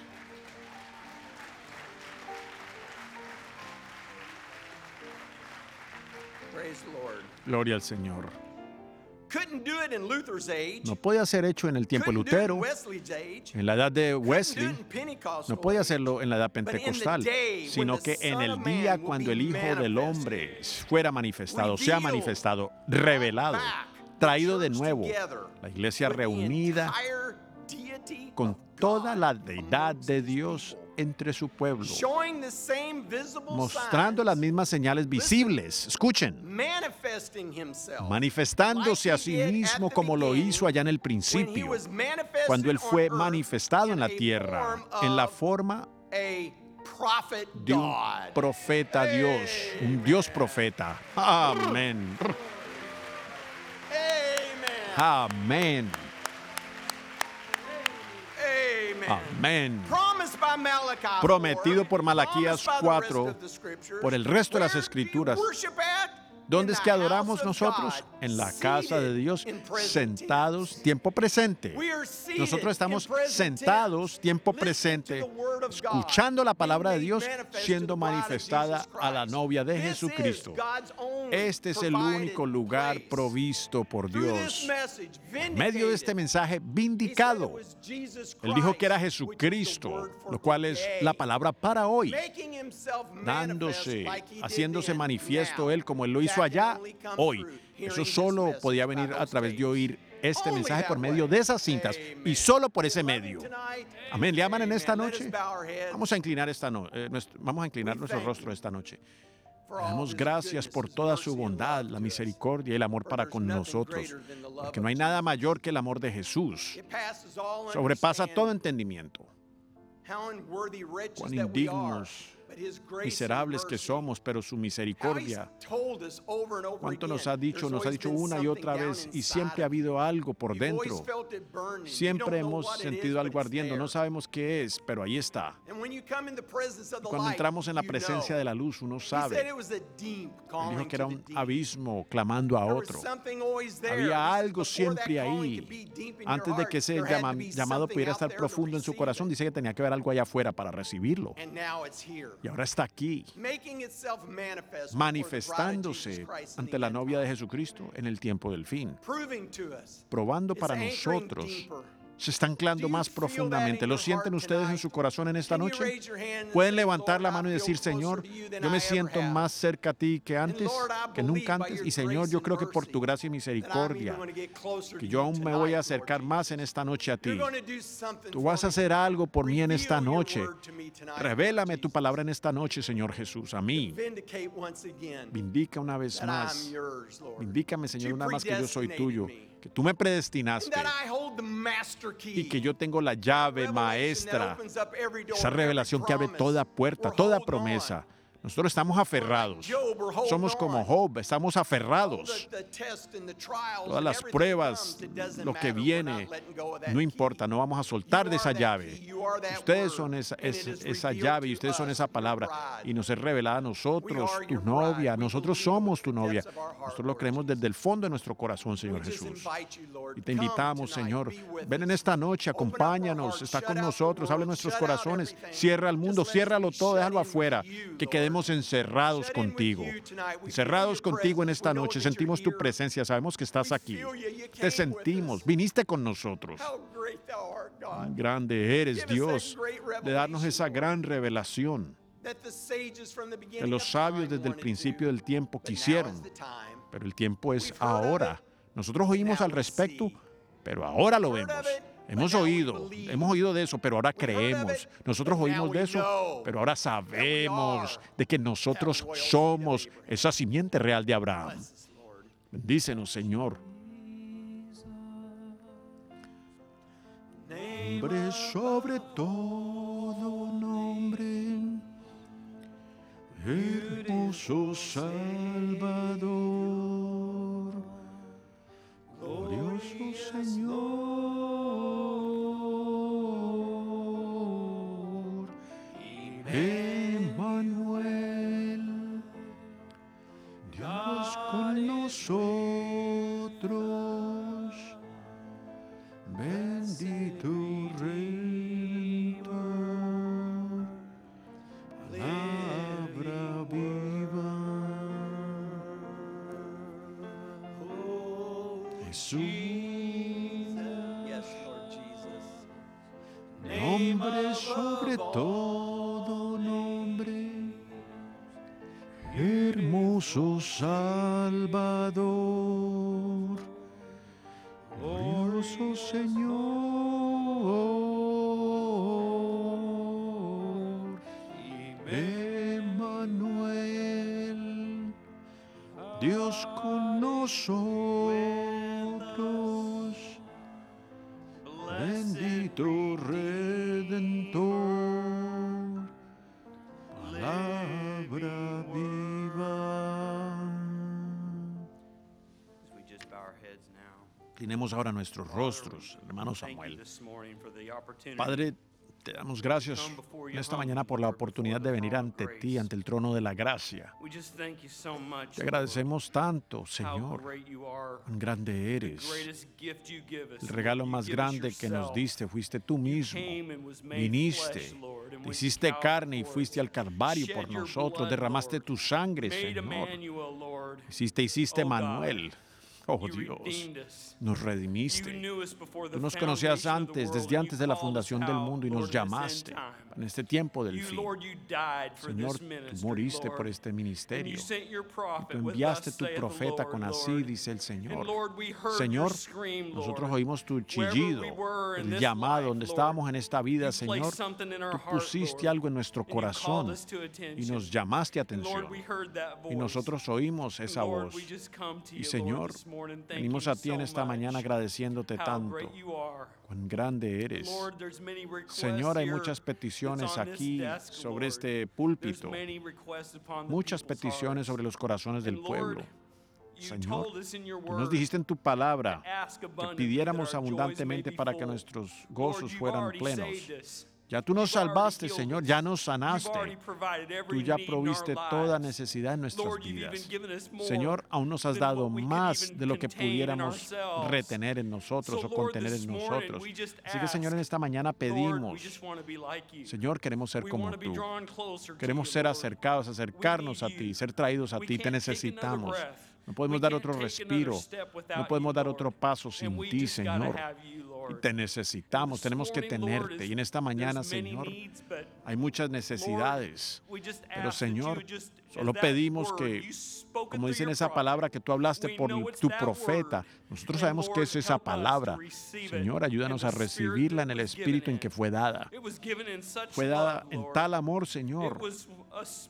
Praise the Lord. Gloria al Señor. Couldn't do it in Luther's age. No podía ser hecho en el tiempo de Couldn't do it in Lutero, Wesley's age. en la edad de Couldn't do Wesley. it in Pentecostal No podía age. hacerlo en la edad But in the pentecostal, day sino when the que en Son el of día Man will cuando be el Hijo del manifested, Hombre fuera manifestado, sea revealed, manifestado, revelado, back, traído de church nuevo, together la iglesia with the reunida entire deity con of toda God la deidad amongst de his Dios people, entre su pueblo, showing the same visible mostrando signs, las mismas señales visibles. Escuchen, manifesting himself manifestándose a sí mismo como lo hizo allá en el when he principio, was manifested cuando él fue on earth manifestado en la in a tierra, form en la of forma a prophet de un God. profeta Dios, un Dios profeta. Amén. Amen. Amén. Amen. Amén. Promised by Malachi Prometido four, por Malaquías promised by the cuatro, rest of the scriptures. por el resto de las Where do you escrituras. worship at? ¿Dónde In es the que house adoramos of nosotros? God, En la casa de seated Dios, in present sentados, tense. tiempo presente. We are seated Nosotros estamos in present sentados, tense, tiempo listening presente, to the word of God, escuchando la palabra de being Dios, made manifest siendo to the bride of manifestada Jesus a la Christ. novia de This Jesucristo. is God's own Este es el provided único lugar place. provisto por Through this Dios. message, En medio de este vindicated. mensaje He said it vindicado, was Jesus él dijo que era Christ, which is the Jesucristo, word for lo cual es today. la palabra para hoy, Making himself manifest dándose, like he did haciéndose then. manifiesto Now, él como él lo hizo that can allá, only come hoy. through Eso hearing this solo message podía by venir a those través de tapes. oír este Only mensaje that por way. medio de esas cintas y Amen. solo por ese You love him medio. tonight? Amén. ¿Le aman en esta Amen. Let us noche? bow our heads. Vamos a inclinar esta no- eh, nuestro- vamos a inclinar We nuestro thank rostro you esta noche. for Le all damos his gracias por goodness, toda his su mercy, and bondad, love la to us. misericordia y el amor For para there's con nothing nosotros, greater than the love porque of no hay nada Jesus. mayor que el amor de Jesús. It passes all Sobrepasa todo understanding. entendimiento. How unworthy wretches Cuán that we are, indignos, but his grace miserables and que mercy. somos, pero su How he's misericordia, told us over and over cuánto again, nos ha dicho, there's nos ha always dicho been una y something otra down vez, y inside siempre ha of you. habido algo por You've always dentro. felt it burning. You Siempre don't know hemos what it sentido is, algo but it's ardiendo, no there. sabemos qué es, pero ahí está. And when you come in the presence of the Cuando light, entramos en la you presencia know. de la luz, uno He said sabe. it was a deep Él calling dijo que era to the un deep. abismo clamando a There was otro. something always there. Había He said, algo before siempre that calling ahí. could be deep in Antes your de que heart, ese there had llama- to be llamado something pudiera out estar there to profundo en su receive corazón, it. dice que tenía que haber algo allá afuera para recibirlo. And now it's here. Y ahora está aquí, Making itself manifest before the bride of manifestándose Jesus Christ in ante the la end novia de time. Jesucristo en el tiempo del fin, Proving to us. probando It's para anchoring nosotros. deeper. Se está anclando Do you más feel that profundamente. in ¿Lo your sienten heart ustedes en tonight? su corazón en esta Can you noche? raise your hand and Pueden say, levantar la "Lord, mano y I decir, feel Señor, closer to you than yo I me ever siento have. más cerca a ti que And antes, Lord, I que believe nunca by antes. your Y Señor, grace yo and creo que por mercy tu gracia y that I'm misericordia, even gonna get closer que to yo you aún me tonight, voy a Lord acercar Jesus. más en esta noche a ti. You're gonna do something Tú for vas a me hacer tonight. algo por mí en esta Reveal your noche. word to me tonight, Lord Revélame tu Jesus. palabra en esta noche, Señor Jesús, a mí. Vindicate once again Vindica una vez that más. I'm yours, Lord. Vindícame, Señor, You una más que yo soy predestinated tuyo, me. que tú me And predestinaste that I hold the master key. y que yo tengo la llave Revelation that maestra, opens up every door, esa every revelación que abre promise. toda puerta, We're toda holding promesa. on. Nosotros estamos aferrados. Somos como Job, estamos aferrados. Todas las pruebas, lo que viene, no importa, no vamos a soltar de esa llave. Ustedes son esa, esa, esa llave y ustedes son esa palabra. Y nos es revelada a nosotros, tu novia. Nosotros somos tu novia. Nosotros lo creemos desde el fondo de nuestro corazón, Señor Jesús. Y te invitamos, Señor. Ven en esta noche, acompáñanos, está con nosotros, habla en nuestros corazones. Cierra el mundo, ciérralo todo, déjalo afuera. Que quedemos encerrados contigo. Encerrados contigo en esta noche. Sentimos tu presencia, sabemos que estás aquí. Te sentimos, viniste con nosotros. Grande eres, Dios, de darnos esa gran revelación que los sabios desde el principio del tiempo quisieron. Pero el tiempo es ahora. Nosotros oímos al respecto, pero ahora lo vemos. Hemos oído, hemos oído de eso, pero ahora creemos. Nosotros oímos de eso, pero ahora sabemos de que nosotros somos esa simiente real de Abraham. Bendícenos, Señor. Nombre sobre todo nombre, hermoso Salvador, glorioso Señor. Emmanuel, Dios con nosotros, bendito Redentor, palabra viva, Jesús, nombre sobre todo nombre, hermoso Salvador, glorioso Señor, Emmanuel, Dios con nosotros, bendito Redentor, palabra viva. Inclinemos ahora nuestros rostros, hermano Samuel. Padre, te damos gracias en esta mañana por la oportunidad de venir ante ti, ante el trono de la gracia. Te agradecemos tanto, Señor, cuán grande eres. El regalo más grande que nos diste fuiste tú mismo. Viniste, te hiciste carne y fuiste al Calvario por nosotros. Derramaste tu sangre, Señor. Hiciste, hiciste Manuel. Oh Dios, nos redimiste. Tú nos conocías antes, desde antes de la fundación del mundo, y nos llamaste en este tiempo del fin. Señor, tú moriste por este ministerio. Y tú enviaste tu profeta con así, dice el Señor. Señor, nosotros oímos tu chillido, el llamado, donde estábamos en esta vida, Señor. Tú pusiste algo en nuestro corazón y nos llamaste atención. Y nosotros oímos esa voz. Y Señor, venimos a ti en esta mañana agradeciéndote tanto. Cuán grande eres. Señor, hay muchas peticiones aquí sobre este púlpito. Muchas peticiones sobre los corazones del pueblo. Señor, tú nos dijiste en tu palabra que pidiéramos abundantemente para que nuestros gozos fueran plenos. Ya tú nos salvaste, Señor, ya nos sanaste. Tú ya proviste toda necesidad en nuestras vidas. Señor, aún nos has dado más de lo que pudiéramos retener en nosotros o contener en nosotros. Así que, Señor, en esta mañana pedimos, Señor, queremos ser como tú. Queremos ser acercados, acercarnos a ti, ser traídos a ti. Te necesitamos. No podemos dar otro respiro. No podemos dar otro paso sin ti, Señor. Y te necesitamos, tenemos que tenerte. Y en esta mañana, Señor, hay muchas necesidades. Pero, Señor, solo pedimos que, como dice en esa palabra que tú hablaste por tu profeta, nosotros sabemos que es esa palabra. Señor, ayúdanos a recibirla en el espíritu en que fue dada. Fue dada en tal amor, Señor.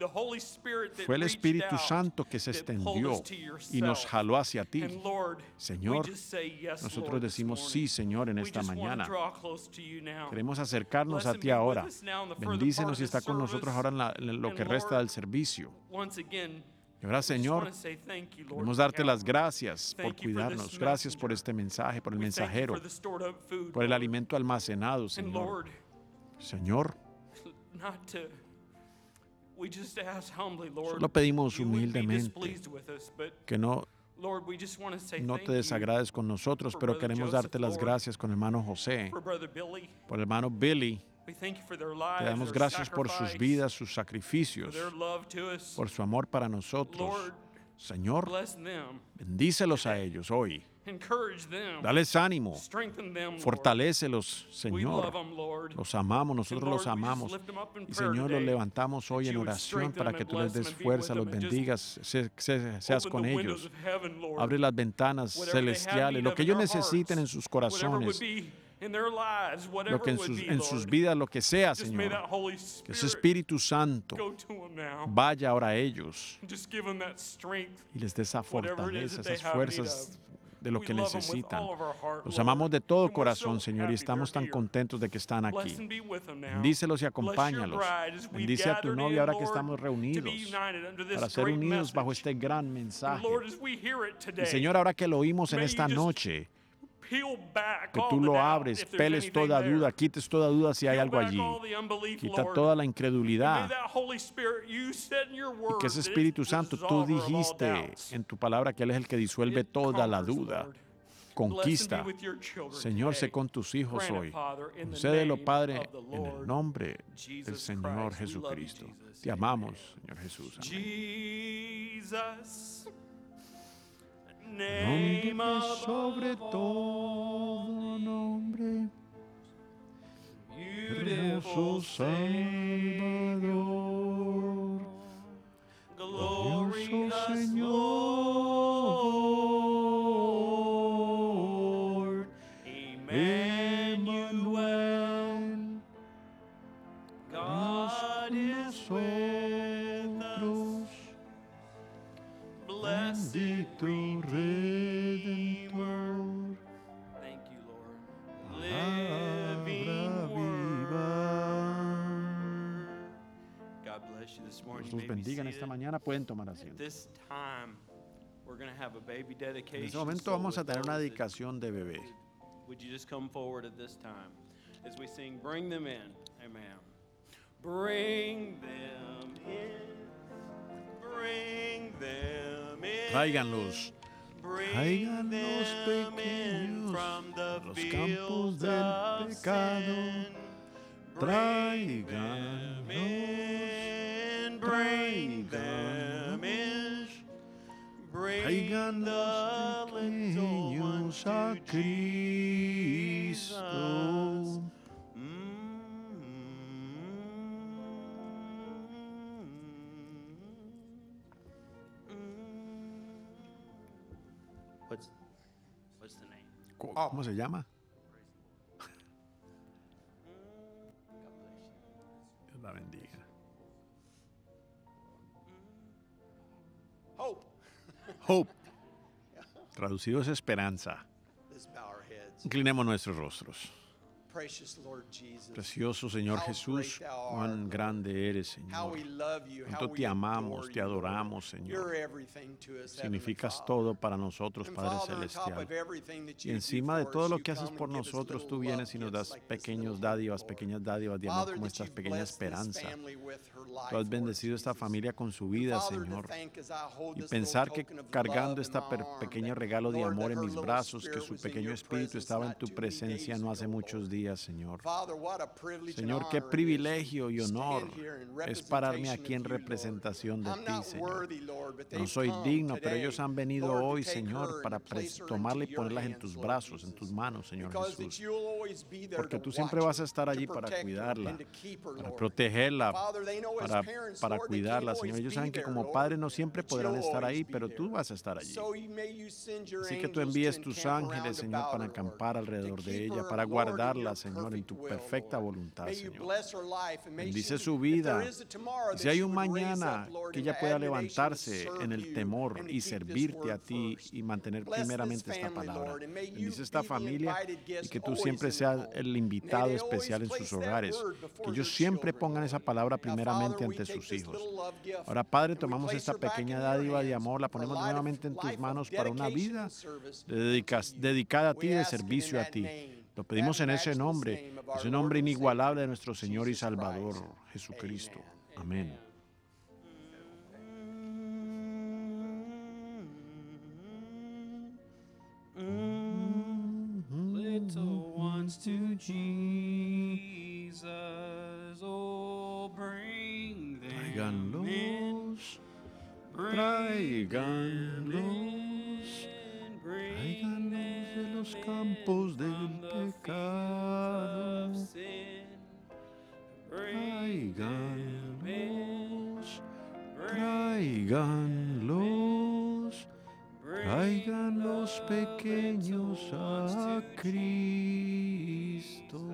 the Holy Spirit that Fue el reached Espíritu out, Santo que se that pulled extendió us to y nos yourself. jaló hacia ti. And Lord, Señor, we just say yes, nosotros Lord, this decimos morning. sí, Señor, en We esta just wanna mañana. draw close to you now. Queremos acercarnos Bless a and ti be with ahora. us now in the further part Bendícenos of y this está con nosotros service. ahora en, la- en lo And que resta Lord, del servicio. Once again, Y ahora, we just Señor, wanna say thank you, Lord, queremos for darte las Calvary. gracias por Thank you for cuidarnos. this Gracias por messenger. este mensaje, por el We thank you mensajero, for the stored up food, por el Lord. alimento almacenado, And Señor. Lord, Señor, not to, we just ask humbly, Lord, solo pedimos you wouldn't be humildemente displeased with us, but que no, Lord, we just want to say no thank te you desagrades con nosotros, for pero Brother queremos Joseph, darte las Lord. gracias con el hermano José, for Brother Billy. por el hermano Billy. We thank you for their Te lives, damos their gracias por sus sacrifice, vidas, sus for sacrificios, their love to us. por su amor para nosotros. Lord, Señor, bless them, bendícelos a ellos hoy. encourage them, Dales ánimo, strengthen them, Lord. fortalécelos, We love Señor. them, Lord. Los amamos, nosotros And los Lord, we just amamos. lift them up in Y prayer Señor, los today, levantamos hoy that en you would oración strengthen para them que and tú les bless them des and be fuerza, with los them and just bendigas, se- se- seas Open con the windows ellos. of heaven, Lord. Abre las ventanas Whatever they have celestiales, need lo of que in ellos their necesiten en hearts, sus whatever would corazones, be in their lives, lo whatever que en would sus, be, en Lord. sus vidas, lo que sea, Just may Señor. that Holy Que ese Spirit Espíritu Santo go to them now. vaya ahora a ellos Just give them that strength. y les dé esa Whatever it is fortaleza, that they esas have need fuerzas of. de lo We que love them with necesitan. all of our heart, Los Lord. amamos de todo And we're corazón, so Señor, y happy estamos they're tan here. contentos de que están Bless aquí. and be with them now. Bendícelos y Bless your acompáñalos. bride as we've Bendice a tu gathered novia in, ahora que Lord, estamos to be reunidos united under this para ser great unidos bajo message. este gran And mensaje. Lord, as we hear it Y today, Señor, ahora que lo oímos en may esta you just noche, peel back que all tú the lo doubt, abres, if there's peles anything toda there. duda, quites toda duda si hay Peel algo back allí. all the unbelief, Quita Lord. toda la And may incredulidad. that Holy Spirit you said in your Y word que ese that it's Espíritu the Santo, tú dissolver of all dijiste doubts. en tu palabra que Él es el que disuelve It toda la conquers, duda. Lord. Bless and Conquista. be with your children Señor, sé today. con tus hijos Grant it, hoy. Father, in the Concédelo, name Padre, of the en el Lord nombre del Jesus Señor Christ. We love you, Jesucristo. Jesus. Te amamos, Señor Jesús. Amén. Jesus, Nombre name que above sobre todo nombre, beautiful hermoso Salvador, glorioso glorious Señor, Lord, Emmanuel, God is with us. nosotros, Blessed bendito Redeemer. Redentor, Thank you, Lord. palabra Living viva. Word. God bless you this morning. Dios You los may be bendiga en esta seated. mañana. Pueden tomar At asiento. this time, we're going to have a baby En dedication. este momento so vamos a with tener una those that- dedicación de bebé. Would you just come forward at this time as we sing, Bring Them In. Amen. Bring them in. Bring them in. Tráiganlos. Bring Traigan los them in pequeños from the los fields campos del of pecado. sin. Bring Tráiganlos. them in. Bring them in. Bring Traigan the los little ones pequeños a to Jesus. Cristo. What's what's the name? ¿Cómo cómo se llama? Dios la bendiga. Hope. Hope. Traducido es esperanza. Let's bow our heads. Inclinemos nuestros rostros. Precious Lord Jesus. Precioso Señor How Jesús, great thou cuán art. grande eres, How Señor. we love you, how Cuánto we te amamos, adore te you, Lord. adoramos, Señor. You're everything to us, Heavenly Significas Father. todo para nosotros, And Padre Father, on top Celestial. of everything that Y you do encima de for todo us, lo you que haces come por and give us nosotros, little tú vienes y love nos das gifts like this pequeños little dádivas, hope, pequeñas Lord. dádivas de amor Father, como that esta you've pequeña blessed this esperanza. family with her life, Tú has Lord bendecido esta Jesus. familia con su And vida, Father, to Señor. think as I hold Y this pensar little que token of cargando love esta in my per- arm, pequeño that, regalo de Lord, amor that en her mis little brazos, que spirit su was in pequeño your espíritu presence estaba en not tu too many presencia days no hace ago, muchos Lord. días, Señor. Father, what a privilege and Señor, qué honor it is privilegio y to honor stand here in es pararme representation aquí en of you, Lord. representación de I'm ti, not Señor. worthy, Lord, but No they've soy come digno, pero today, ellos han venido Lord, to hoy, take Señor, her para and place pres- her tomarla y into your ponerlas en hands, tus Lord brazos, en Jesus. tus manos, Señor Because that Jesús. you'll always be there Porque to tú siempre watch vas a her, estar to allí para protect her, cuidarla, and to keep her, para Lord. protegerla, Father, they know as para, parents, para Lord, they can't cuidarla, always Señor. Ellos be saben que there, como Lord, padres no siempre but you'll podrán estar always ahí, be pero there. tú vas a estar allí. So may you send your Así que tú angels envíes to tus encamp ángeles, round Señor, about para her, Lord, acampar to alrededor de keep ella, her, para Lord, in your guardarla, guíala, Señor, en tu perfecta voluntad, Señor. Bendice su vida. Y si hay un mañana que ella pueda levantarse en el temor y servirte a ti y mantener primeramente esta palabra. Bendice esta familia y que tú siempre seas el invitado especial en sus hogares. Que ellos siempre pongan esa palabra primeramente ante sus hijos. Ahora, Padre, tomamos esta pequeña dádiva de amor, la ponemos nuevamente en tus manos para una vida dedicas, dedicada a ti, de servicio a ti. Lo pedimos en ese nombre, ese nombre inigualable de nuestro Señor y Salvador, Jesucristo. Amén. Little ones to Jesus, oh, bring them in. Tráiganlos, tráiganlos de los campos del pecado. Tráiganlos, tráiganlos, traigan los pequeños a Cristo.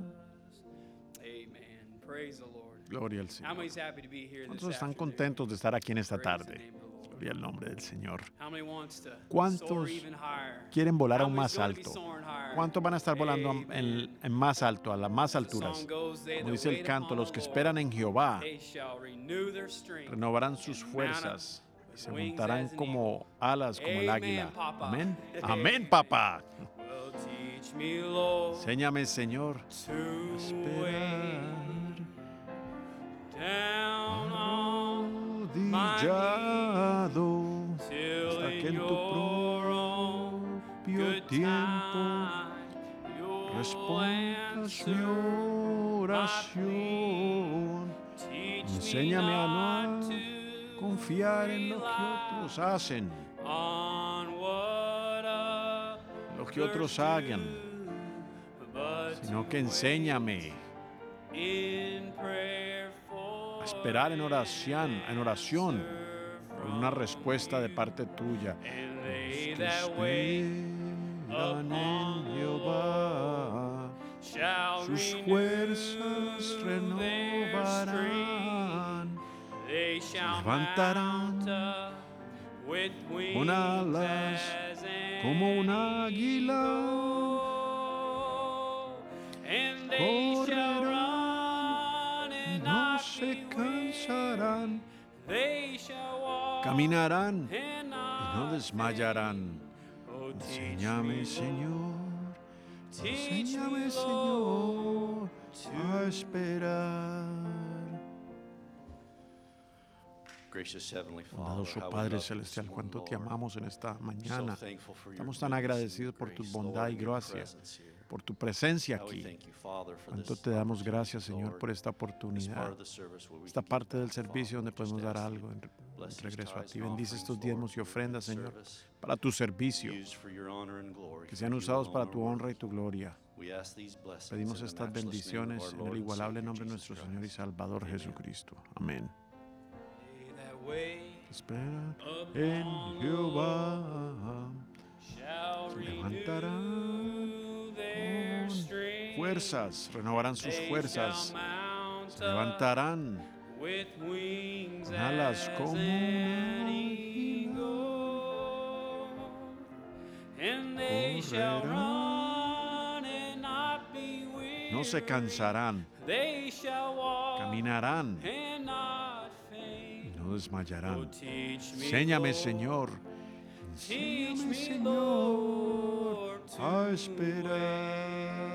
Amen. Praise the Lord. Gloria al How Señor. many's happy to be here this ¿Cuántos están afternoon? contentos de estar aquí en esta Praise the tarde? name of the Lord. Gloria al nombre del Señor. How many wants to ¿Cuántos soar even higher? quieren volar How aún many's más gonna be alto? soaring higher? ¿Cuántos van a estar volando en, Amen. en más alto, a las más The alturas? song goes, "They Como that dice el wait canto, upon los the que Lord, esperan en Jehová they shall renew their strength renovarán sus and mount up fuerzas y se with wings montarán as an como alas como el Amen, águila. Papa. Amén. Amén, papá. eagle. Well, teach me, Lord, Enséñame, Señor, a to wait esperar down on my arrodillado till hasta que in en tu your own propio good tiempo time you'll respondas mi answer. oración. Teach Enséñame a me not no to confiar en lo que rely otros hacen, on what lo que others otros hagan, do, but sino to que enséñame wait in prayer for a esperar en oración, en oración por una respuesta de parte tuya. and Los they que that wait esperan en Jehová, shall sus renew fuerzas their strength. renovarán, They shall levantarán mount up with wings con alas as an como un águila, eagle, and they shall run and no not se be weary. cansarán, They shall walk caminarán and y not no desmayarán. Oh, teach Enséñame, me, Señor, teach enséñame, me, Señor, Lord, a esperar. Gracious Heavenly Father, Bondadoso how we Padre love you Celestial, this cuánto te morning, Lord. amamos en esta So mañana. thankful for your Estamos tan goodness and agradecidos por tu grace, bondad Lord, y and your gracia, presence here. por tu presencia How we aquí. thank you, Father, for Cuánto this te damos opportunity, gracias, Señor, Lord, por esta this part oportunidad, of the service where we esta can give parte del back, servicio donde Father. podemos Just dar ask algo you en to bless en these regreso a tithes ti. and Bendice offerings, estos Lord, diezmos y for your ofrendas, good Señor, service, para tu servicio, used for your honor and glory, que for sean you usados para alone tu are honra y worthy. tu gloria. We ask these blessings Pedimos in the estas matchless name of bendiciones our en Lord el and igualable Savior, nombre de Jesus nuestro Señor y Christ. Salvador Amen. Jesucristo. Amén. They that wait Espera en Jehová, shall se levantarán renew their con strength. fuerzas, renovarán sus They fuerzas, shall mount se up levantarán with wings con alas as como an una águila, eagle, and they shall correrán, run and not be weary. no se cansarán, They shall walk caminarán and not y faint. no Oh, desmayarán. teach me, Enséñame, Lord, Señor, teach enséñame, me, Señor, Lord, a to esperar.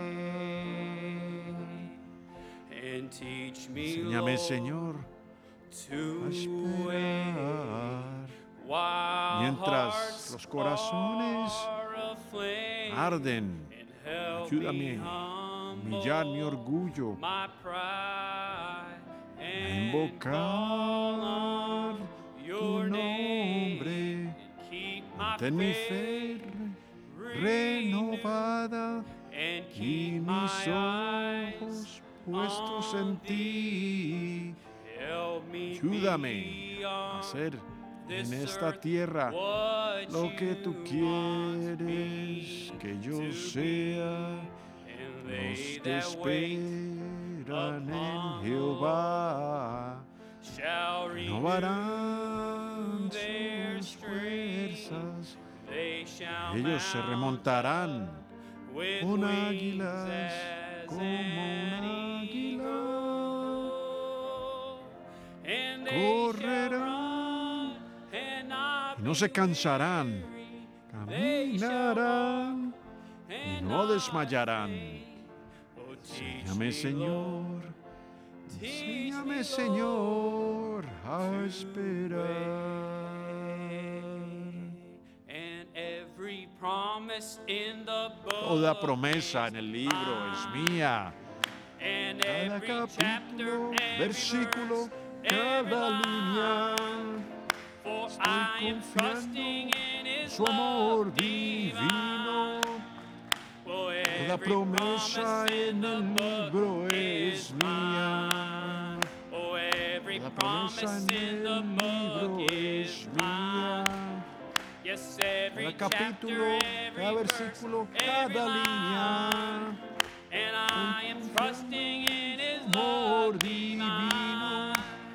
and teach me, Enséñame, Lord, Señor, to a wait esperar. while Mientras hearts los corazones are aflame, arden, and help ayúdame me a humillar mi humble orgullo, my pride a and invocar call on tu your name nombre. and keep my Mantén mi faith fe renovada and y keep mis my eyes ojos puestos en on ti. Help me Ayúdame be a on hacer this en esta earth tierra what lo que tú you want quieres me que yo to sea. be, and Los They que that wait esperan en upon Jehová shall renew renovarán their sus strength. fuerzas. They shall Ellos se mount remontarán with con wings águilas, as como an un águila. eagle. And they Correrán shall run and not y no se be cansarán. weary. They shall Caminarán walk y and no not desmayarán. faint. Oh, teach Enséñame, me, Señor, Lord, teach enséñame, me, Señor, a to esperar. And every promise in the book Toda promesa en el libro es mine. mía. And Cada every chapter, capítulo, every versículo, verse, every cada line. línea. For Estoy I am confiando trusting in His Su amor love divino. divine. Well, Toda every promesa promise en the el book libro is es mía. mine. Oh, every Toda promise promesa in en the el book libro is es mine. mía. Yes, every Cada capítulo, chapter, cada every versículo, verse, every cada line. línea. And I am trusting in His Amor love divine.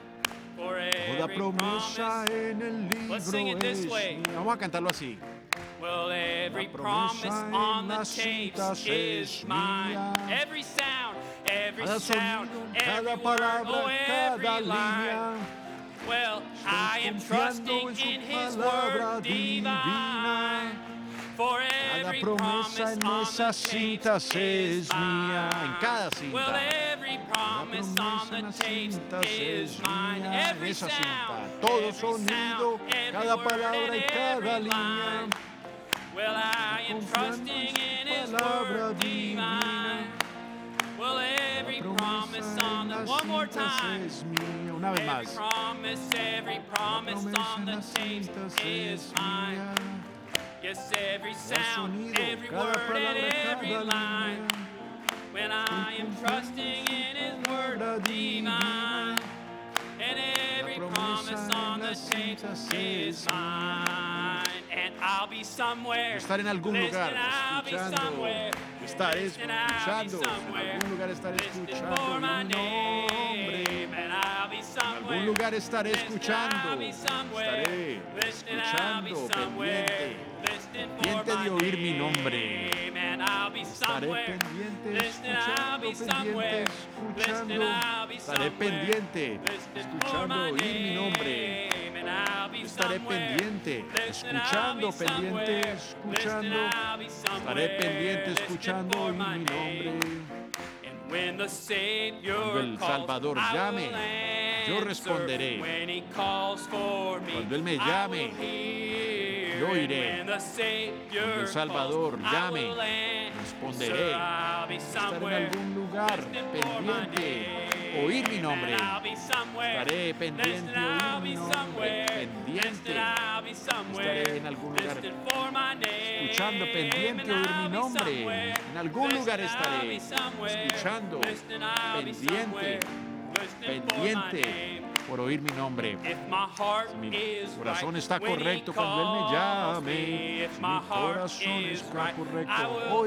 For Toda every promesa promise, en el Let's sing libro it this es way. mía. Vamos a cantarlo así. well, every La promesa promise en on the las tapes cintas is es mine. mía. Every sound, every Cada sound, sonido, every cada word, palabra, oh, every cada line. línea. Well, I am confiando trusting en su in His palabra word divina. divine. For Cada every promesa promise en on the esas cintas tapes es is mía. En mine. cada cinta. Well, every La promise on promesa the en las tapes cintas is es mine. mía. En Every esa sound, cinta. Todo every sonido, sound, every cada word palabra y and cada every línea. line. Well, I am Confiando trusting en in su His palabra word divine. Well, every La promise promesa on en the las one more cintas time. es mía. Una vez Every más. promise, every La promise promesa on en the las tapes cintas is es mine. mía. Yes, every Cada sound, sonido, every cada word, and palabra, every cada line. línea. When I am Estoy trusting confiando in His en su word palabra divine. divina. And every La promise promesa on en the las tapes cintas is es mine. And I'll be somewhere. Estar en algún lugar Listen, I'll be escuchando, somewhere. estar Listen, I'll be escuchando, en somewhere. algún lugar estar Listen escuchando for my mi nombre. name. And I'll be En somewhere. algún lugar estaré Listen, escuchando, I'll be somewhere. estaré Listen, I'll be escuchando, somewhere. pendiente, Listen for pendiente my de oír mi nombre. name. And I'll be Estaré somewhere. pendiente, Listen, I'll be escuchando, somewhere. pendiente, Listen, escuchando. I'll be Estaré somewhere. pendiente, Listen for escuchando, my oír mi nombre. name. And I'll be Estaré somewhere. pendiente, Listen, I'll escuchando, be somewhere. pendiente, Listen, escuchando. I'll be Estaré somewhere. pendiente, Listen escuchando, for oír my mi nombre. name. And when the Savior Cuando el calls, Salvador I llame, will yo answer. responderé. When He calls for me, Cuando Él me I llame, will hear. yo And iré. when the Savior Cuando el Salvador calls, I llame, will answer. responderé. I'll be Estaré en somewhere, algún lugar listening for my pendiente, name. oír mi nombre. And I'll be somewhere, Estaré pendiente, listening, I'll oír mi be nombre, somewhere, pendiente. listening, I'll be somewhere, Estaré en algún lugar listening for my name. escuchando, pendiente, And oír mi I'll be nombre. somewhere, En algún lugar listening, I'll estaré be somewhere, escuchando, listening, I'll be pendiente, somewhere, listening for my pendiente name. por oír mi nombre. If my heart Mi is corazón right, está when he correcto cuando Él me calls llame. me. If Si my mi heart corazón is está right, I correcto, will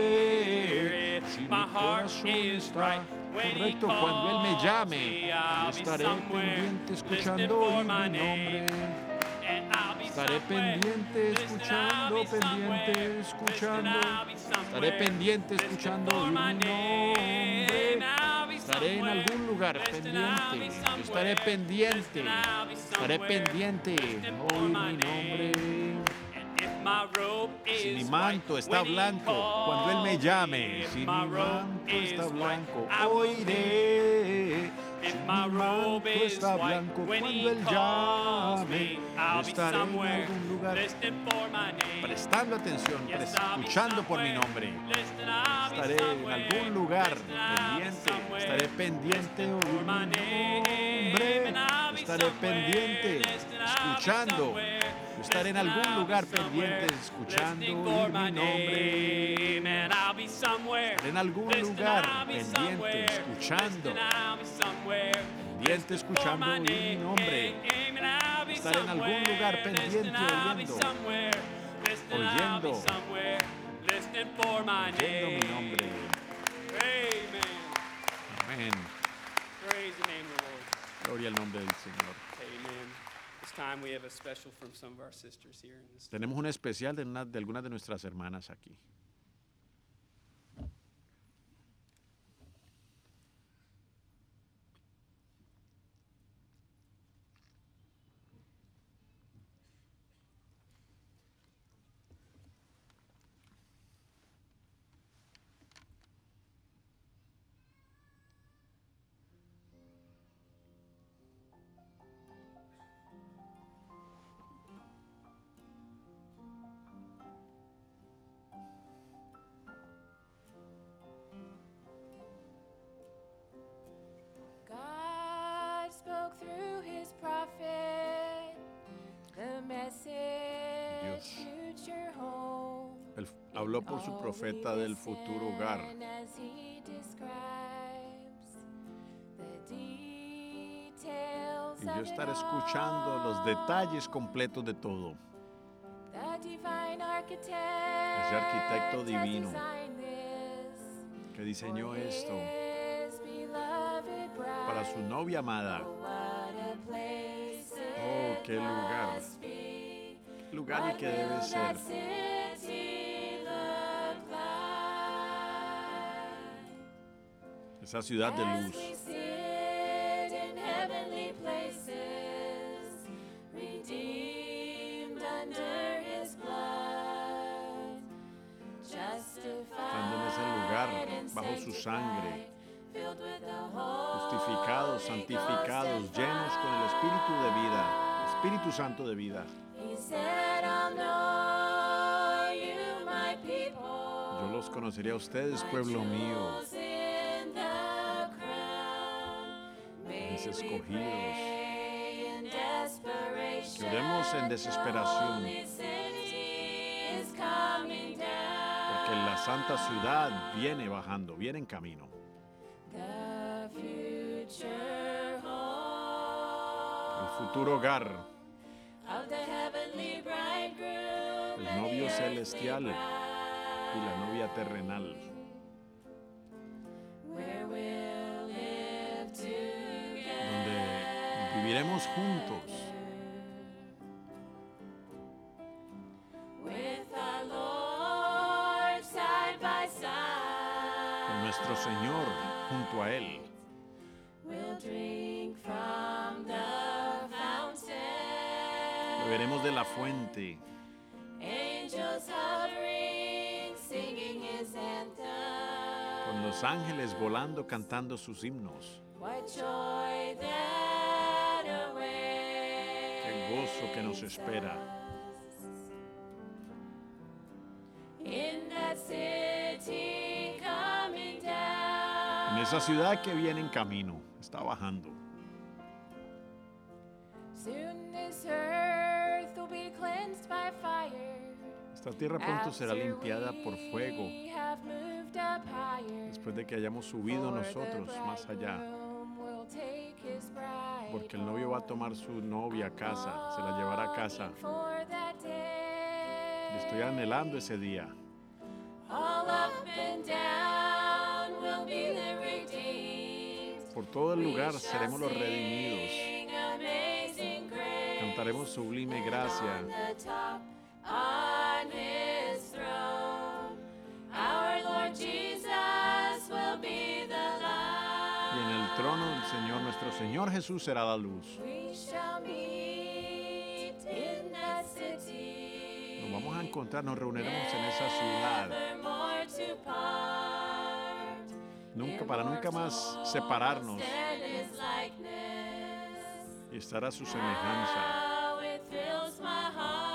hear oiré. it. Si mi My heart corazón is está right, when he correcto cuando Él me calls llame, me, I'll be estaré somewhere, pendiente listening escuchando for oír my mi name. nombre. And I'll be Estaré somewhere, pendiente listening, escuchando, I'll be somewhere, pendiente listening, escuchando. I'll be Estaré somewhere, pendiente listening escuchando for oír my mi name. nombre. I'll be Estaré en somewhere, algún lugar listening, I'll be pendiente. Yo somewhere, estaré pendiente. listening, I'll be Estaré somewhere, pendiente listening for oír my mi nombre. name. And if my robe Si mi is manto white, está when he blanco cuando Él me calls llame, me, si mi if my robe manto is está white, blanco, I will oiré. Si If mi my robe manto is está white, blanco when cuando he Él calls llame, me, yo I'll be estaré en somewhere, algún lugar listening for my name. prestando atención, Yes, pres- I'll be escuchando por mi somewhere, nombre. listening, I'll be Estaré en somewhere, algún lugar listening, I'll be pendiente, somewhere, estaré pendiente listening oír for my mi name. nombre. And I'll be Estaré somewhere, pendiente, listening, I'll be escuchando. somewhere, Yo estaré en listening, algún I'll be lugar somewhere, pendiente, escuchando listening for oír my mi nombre. name. And I'll be somewhere, Estaré en algún listening, lugar I'll be pendiente, somewhere, escuchando. listening, I'll be somewhere, Pendiente, escuchando oír mi nombre. Estaré en algún lugar pendiente, oyendo. Oyendo. Oyendo mi nombre. Amen. Amén. Praise the name of the Lord. Gloria al nombre del Señor. Amen. This time we have a special from some of our sisters here in this. Tenemos un especial de, una- de algunas de nuestras hermanas aquí. God spoke through his prophet the message Dios. future home. Él habló por su profeta del futuro hogar. And as he describes the details Y yo of it estaré escuchando los all, detalles completos de todo. the divine architect Ese arquitecto divino has designed this que diseñó for esto his beloved bride. para su novia amada. What a place Oh, it qué lugar. must be. ¿Qué lugar y What qué debe will ser? that city look like? Esa ciudad de As luz. we sit in heavenly places, redeemed under his blood, Estando en ese lugar, justified bajo su sangre, filled with the Holy justificados, santificados, Ghost and llenos con el Espíritu de vida, Espíritu Santo de vida. He said, I'll know you, my people. Yo los conocería a ustedes, pueblo mío, Jewels in the crown. May mis we escogidos. pray in desperation. Que oremos en desesperación, Holy city is coming down. porque la santa ciudad viene bajando, viene en camino. The future El home futuro hogar, of the heavenly bridegroom el and novio the celestial earthly y la novia terrenal, where we'll live together. donde viviremos juntos With our Lord side by side, con nuestro Señor junto a Él. we'll drink from the fountain. Beberemos de la fuente, Angels hovering, singing his anthem. con los ángeles volando cantando sus himnos. What joy that awaits. Qué gozo que nos espera. In that city coming down. En esa ciudad que viene en camino, está bajando. Soon this earth will be cleansed by fire. Esta tierra pronto será After limpiada por fuego, we have moved up higher. después de que hayamos subido For nosotros the más allá. bridegroom will take his bride Porque el novio va a tomar su novia a casa, se la llevará a casa. longing for that day. Y estoy anhelando ese día. All up and down will be the redeemed. Por todo el lugar We shall seremos los redimidos. sing amazing grace. Cantaremos sublime And gracia. on the top, on his throne, our Lord Jesus will be the light. Y en el trono del Señor, nuestro Señor Jesús será la luz. We shall meet in that city. Nos vamos a encontrar, nos reuniremos en esa ciudad. Nevermore to part. Nunca, para nunca más separarnos Stand his likeness. y estar a su semejanza. How it thrills my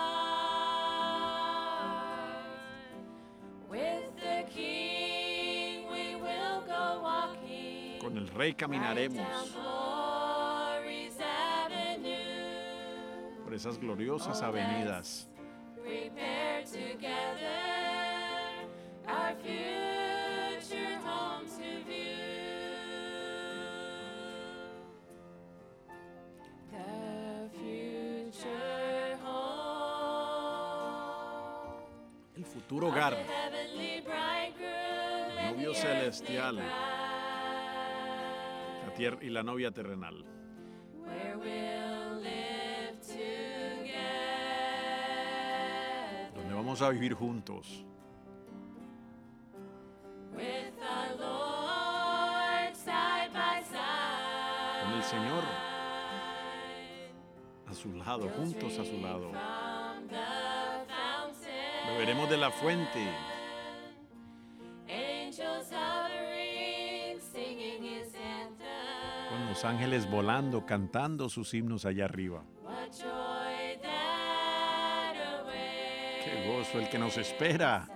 heart. With the King we will go walking. Con el Rey Right down caminaremos Glory's avenue. por esas gloriosas Oh, avenidas. Prepare together our future home to view. The future home El futuro of hogar, the heavenly bridegroom el and novio novio the celestial earthly la tier- y la novia terrenal. bride, where we'll live together. Donde vamos a vivir juntos. With the Lord side by side. Con el Señor a su lado, juntos a su lado. From the fountain. Beberemos de la fuente. Angels hovering, singing his anthem. Con los ángeles volando, cantando sus himnos allá arriba. What joy that awaits. Qué gozo el que nos espera.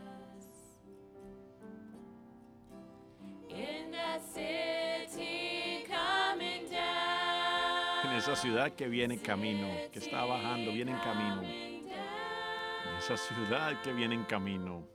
In that city coming down. En esa ciudad que viene en camino, que está bajando, viene en camino. Coming down. En esa ciudad que viene en camino.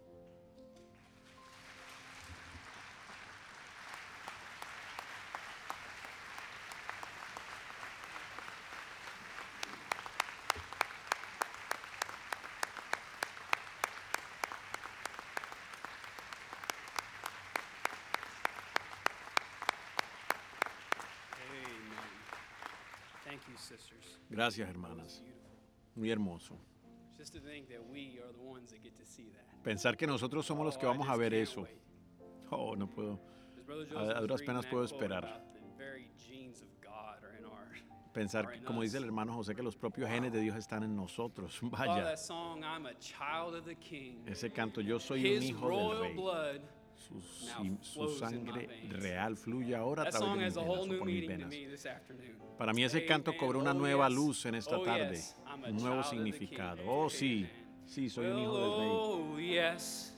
Amen. Thank you, sisters. Gracias, hermanas. Muy hermoso. Just to think that we are the ones that get to see that. Pensar que nosotros somos los que Oh, I vamos a just ver can't eso. wait. Oh, no puedo. As Brother A- Joseph a was duras reading penas that puedo quote esperar. about the very genes of God are in our- Pensar, are in que, como dice el us. hermano José, que los propios genes de Dios están en nosotros. Oh, Vaya, that song, I'm a child of the King. ese canto, yo soy un His hijo del royal rey. blood. Su, now sim- su flows in my sangre veins. real fluye ahora a That través song de has mis a whole venas o new por mis meaning to venas. me this afternoon. Para mí ese canto Amen. cobró una Oh, nueva yes. luz en esta Oh, tarde. yes. I'm a Un nuevo child of the significado. King. Oh, sí, Amen. sí, soy un Well, hijo del rey. oh, yes.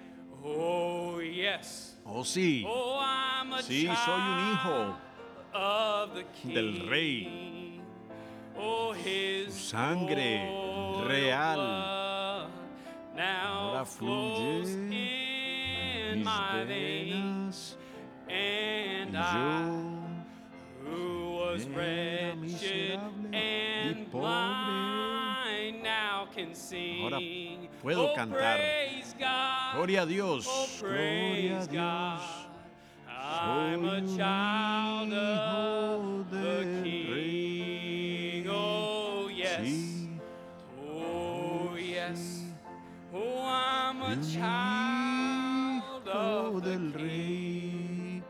Oh, yes. Oh, sí, Oh, I'm a sí, soy un hijo of the King. del rey. Oh, his Su sangre royal real blood now ahora fluye flows in mis my veins, venas and y I, yo who was era wretched miserable y and pobre, blind, now can sing. ahora puedo Oh, cantar. praise God. Gloria a Dios, Oh, gloria a praise God. Dios. I'm Soy a un child hijo of the del King. rey. Oh, yes. Sí, Oh, yes. sí. Oh, I'm a Un child hijo of the del King. rey.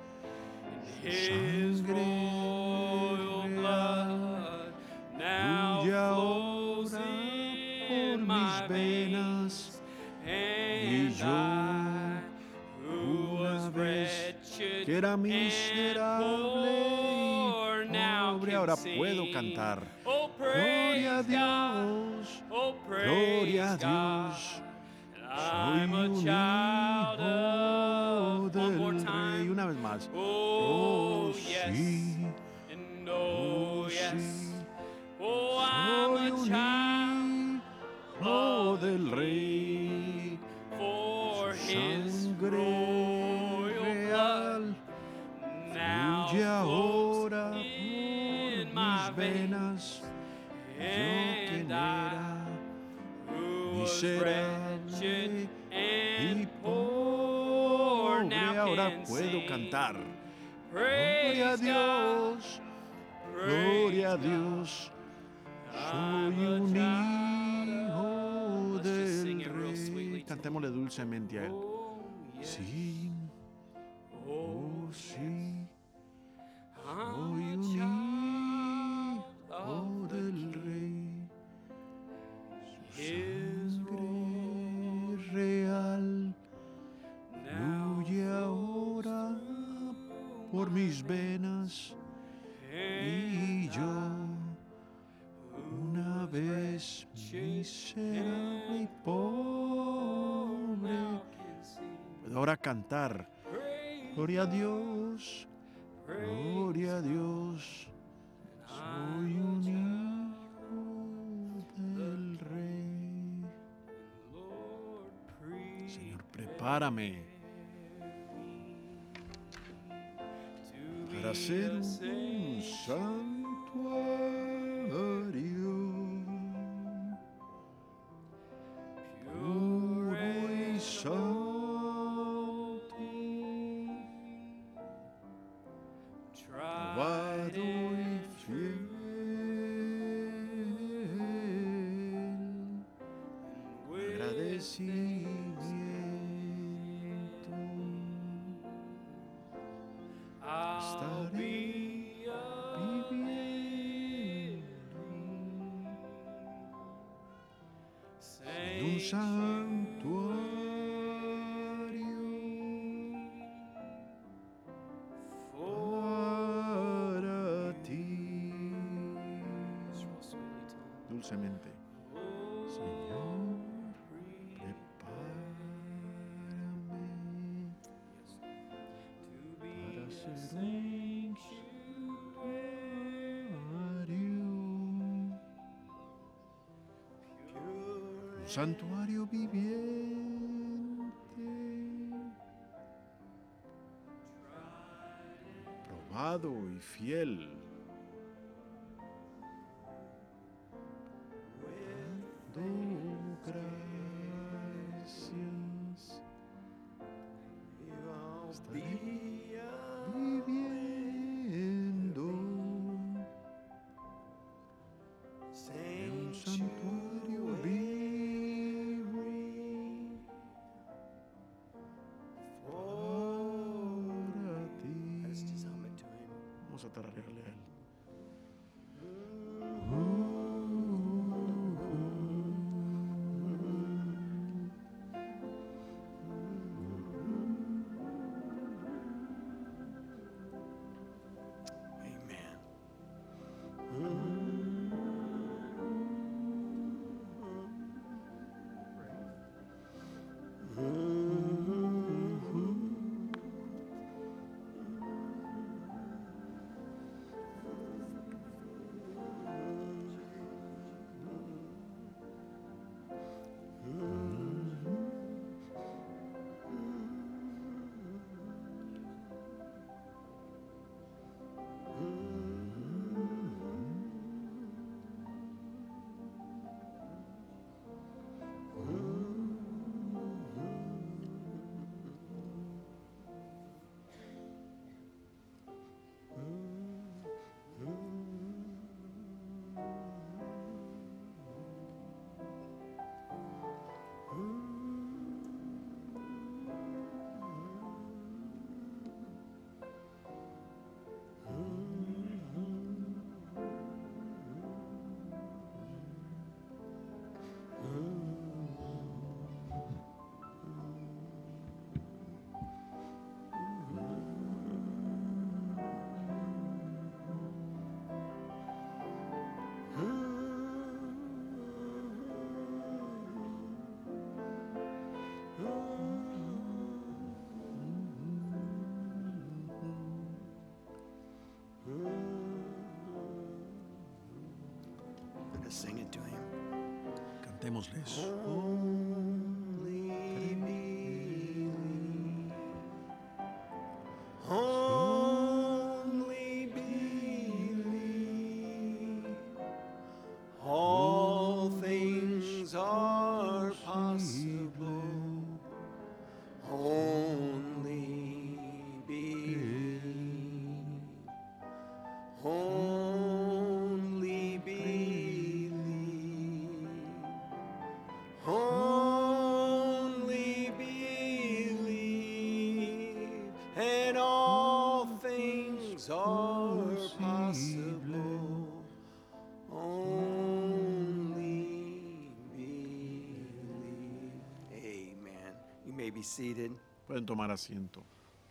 His Sangre royal real blood now fluye flows ahora in por my mis veins, venas. and yo, I, who una was vez wretched que era and miserable poor, y now pobre, can ahora sing. puedo cantar. Oh, Gloria a praise God. Dios, Oh, praise gloria a God. Dios. I'm Soy a un child hijo of. One more del rey. time. Una vez más. Oh, Oh, yes. sí, And oh, oh, yes. sí. Oh, I'm Soy a un child hijo del rey. for his Sangre royal blood real now fluye flows ahora in por my mis venas. Yo quien and era I, who was miserable wretched y and poor, pobre, now ahora can puedo sing. cantar. Praise Gloria a God, Dios, gloria a praise Dios. God. Soy I'm a un child hijo of- Let's just sing del it real sweetly rey. to Cantémosle dulcemente a él. Oh, yes. Sí, Oh, oh sí, I'm soy a un child hijo of the del King. rey. His royal Sangre real now fluye flows ahora through por my mis venas y and yo I, una who vez was miserable y and pobre now can sing. puedo ahora cantar. Praise Gloria a Dios, praise gloria a Dios. Soy un hijo del rey. Lord, praise Señor, prepárame para ser un santuario puro y santo. santuario para ti. Dulcemente, Señor, prepárame para ser un santuario, un santuario viviente, probado y fiel. Dando gracias, estaré viviendo en un santuario vivo para ti. Vamos a tararearle a él. Sing it to him. Cantémosles. Only believe. Only believe. All things are possible. Only believe. Only believe. Only believe, and all things are possible. Only believe. Amen. You may be seated. Pueden tomar asiento.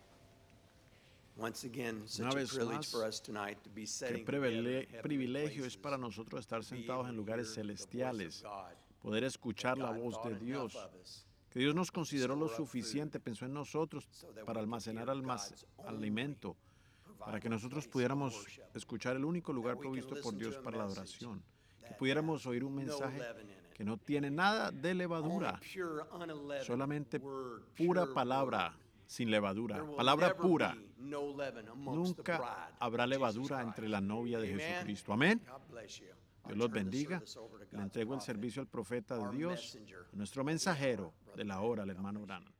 Once again, Una such a vez privilege más, for us tonight to be Qué setting privile- together in privilegio heavenly es para places, nosotros estar to be sentados able en to lugares hear the voice of celestiales, God. poder escuchar la God voz thought de enough Dios, of us que Dios nos consideró lo store up suficiente, food pensó en nosotros so that para we could almacenar hear almac- God's only alimento, para que provided nosotros place of pudiéramos worship. escuchar el único lugar That we can provisto por listen Dios to a para la message oración, que that pudiéramos has oír un no mensaje leaven in it. que no tiene nada de Only levadura, pure, unleavened solamente word, pura pure palabra, word. sin levadura, There will palabra never pura. be no leaven amongst the Nunca bride habrá of Jesus levadura Christ. entre la novia de Amen. Jesucristo. Amén. God bless you. I'll Dios los turn the bendiga. service over to Le God's entrego el prophet, servicio al profeta de our Dios, messenger, nuestro of the hour, mensajero Brother de la Branham. hora, el God hermano bless you. Branham.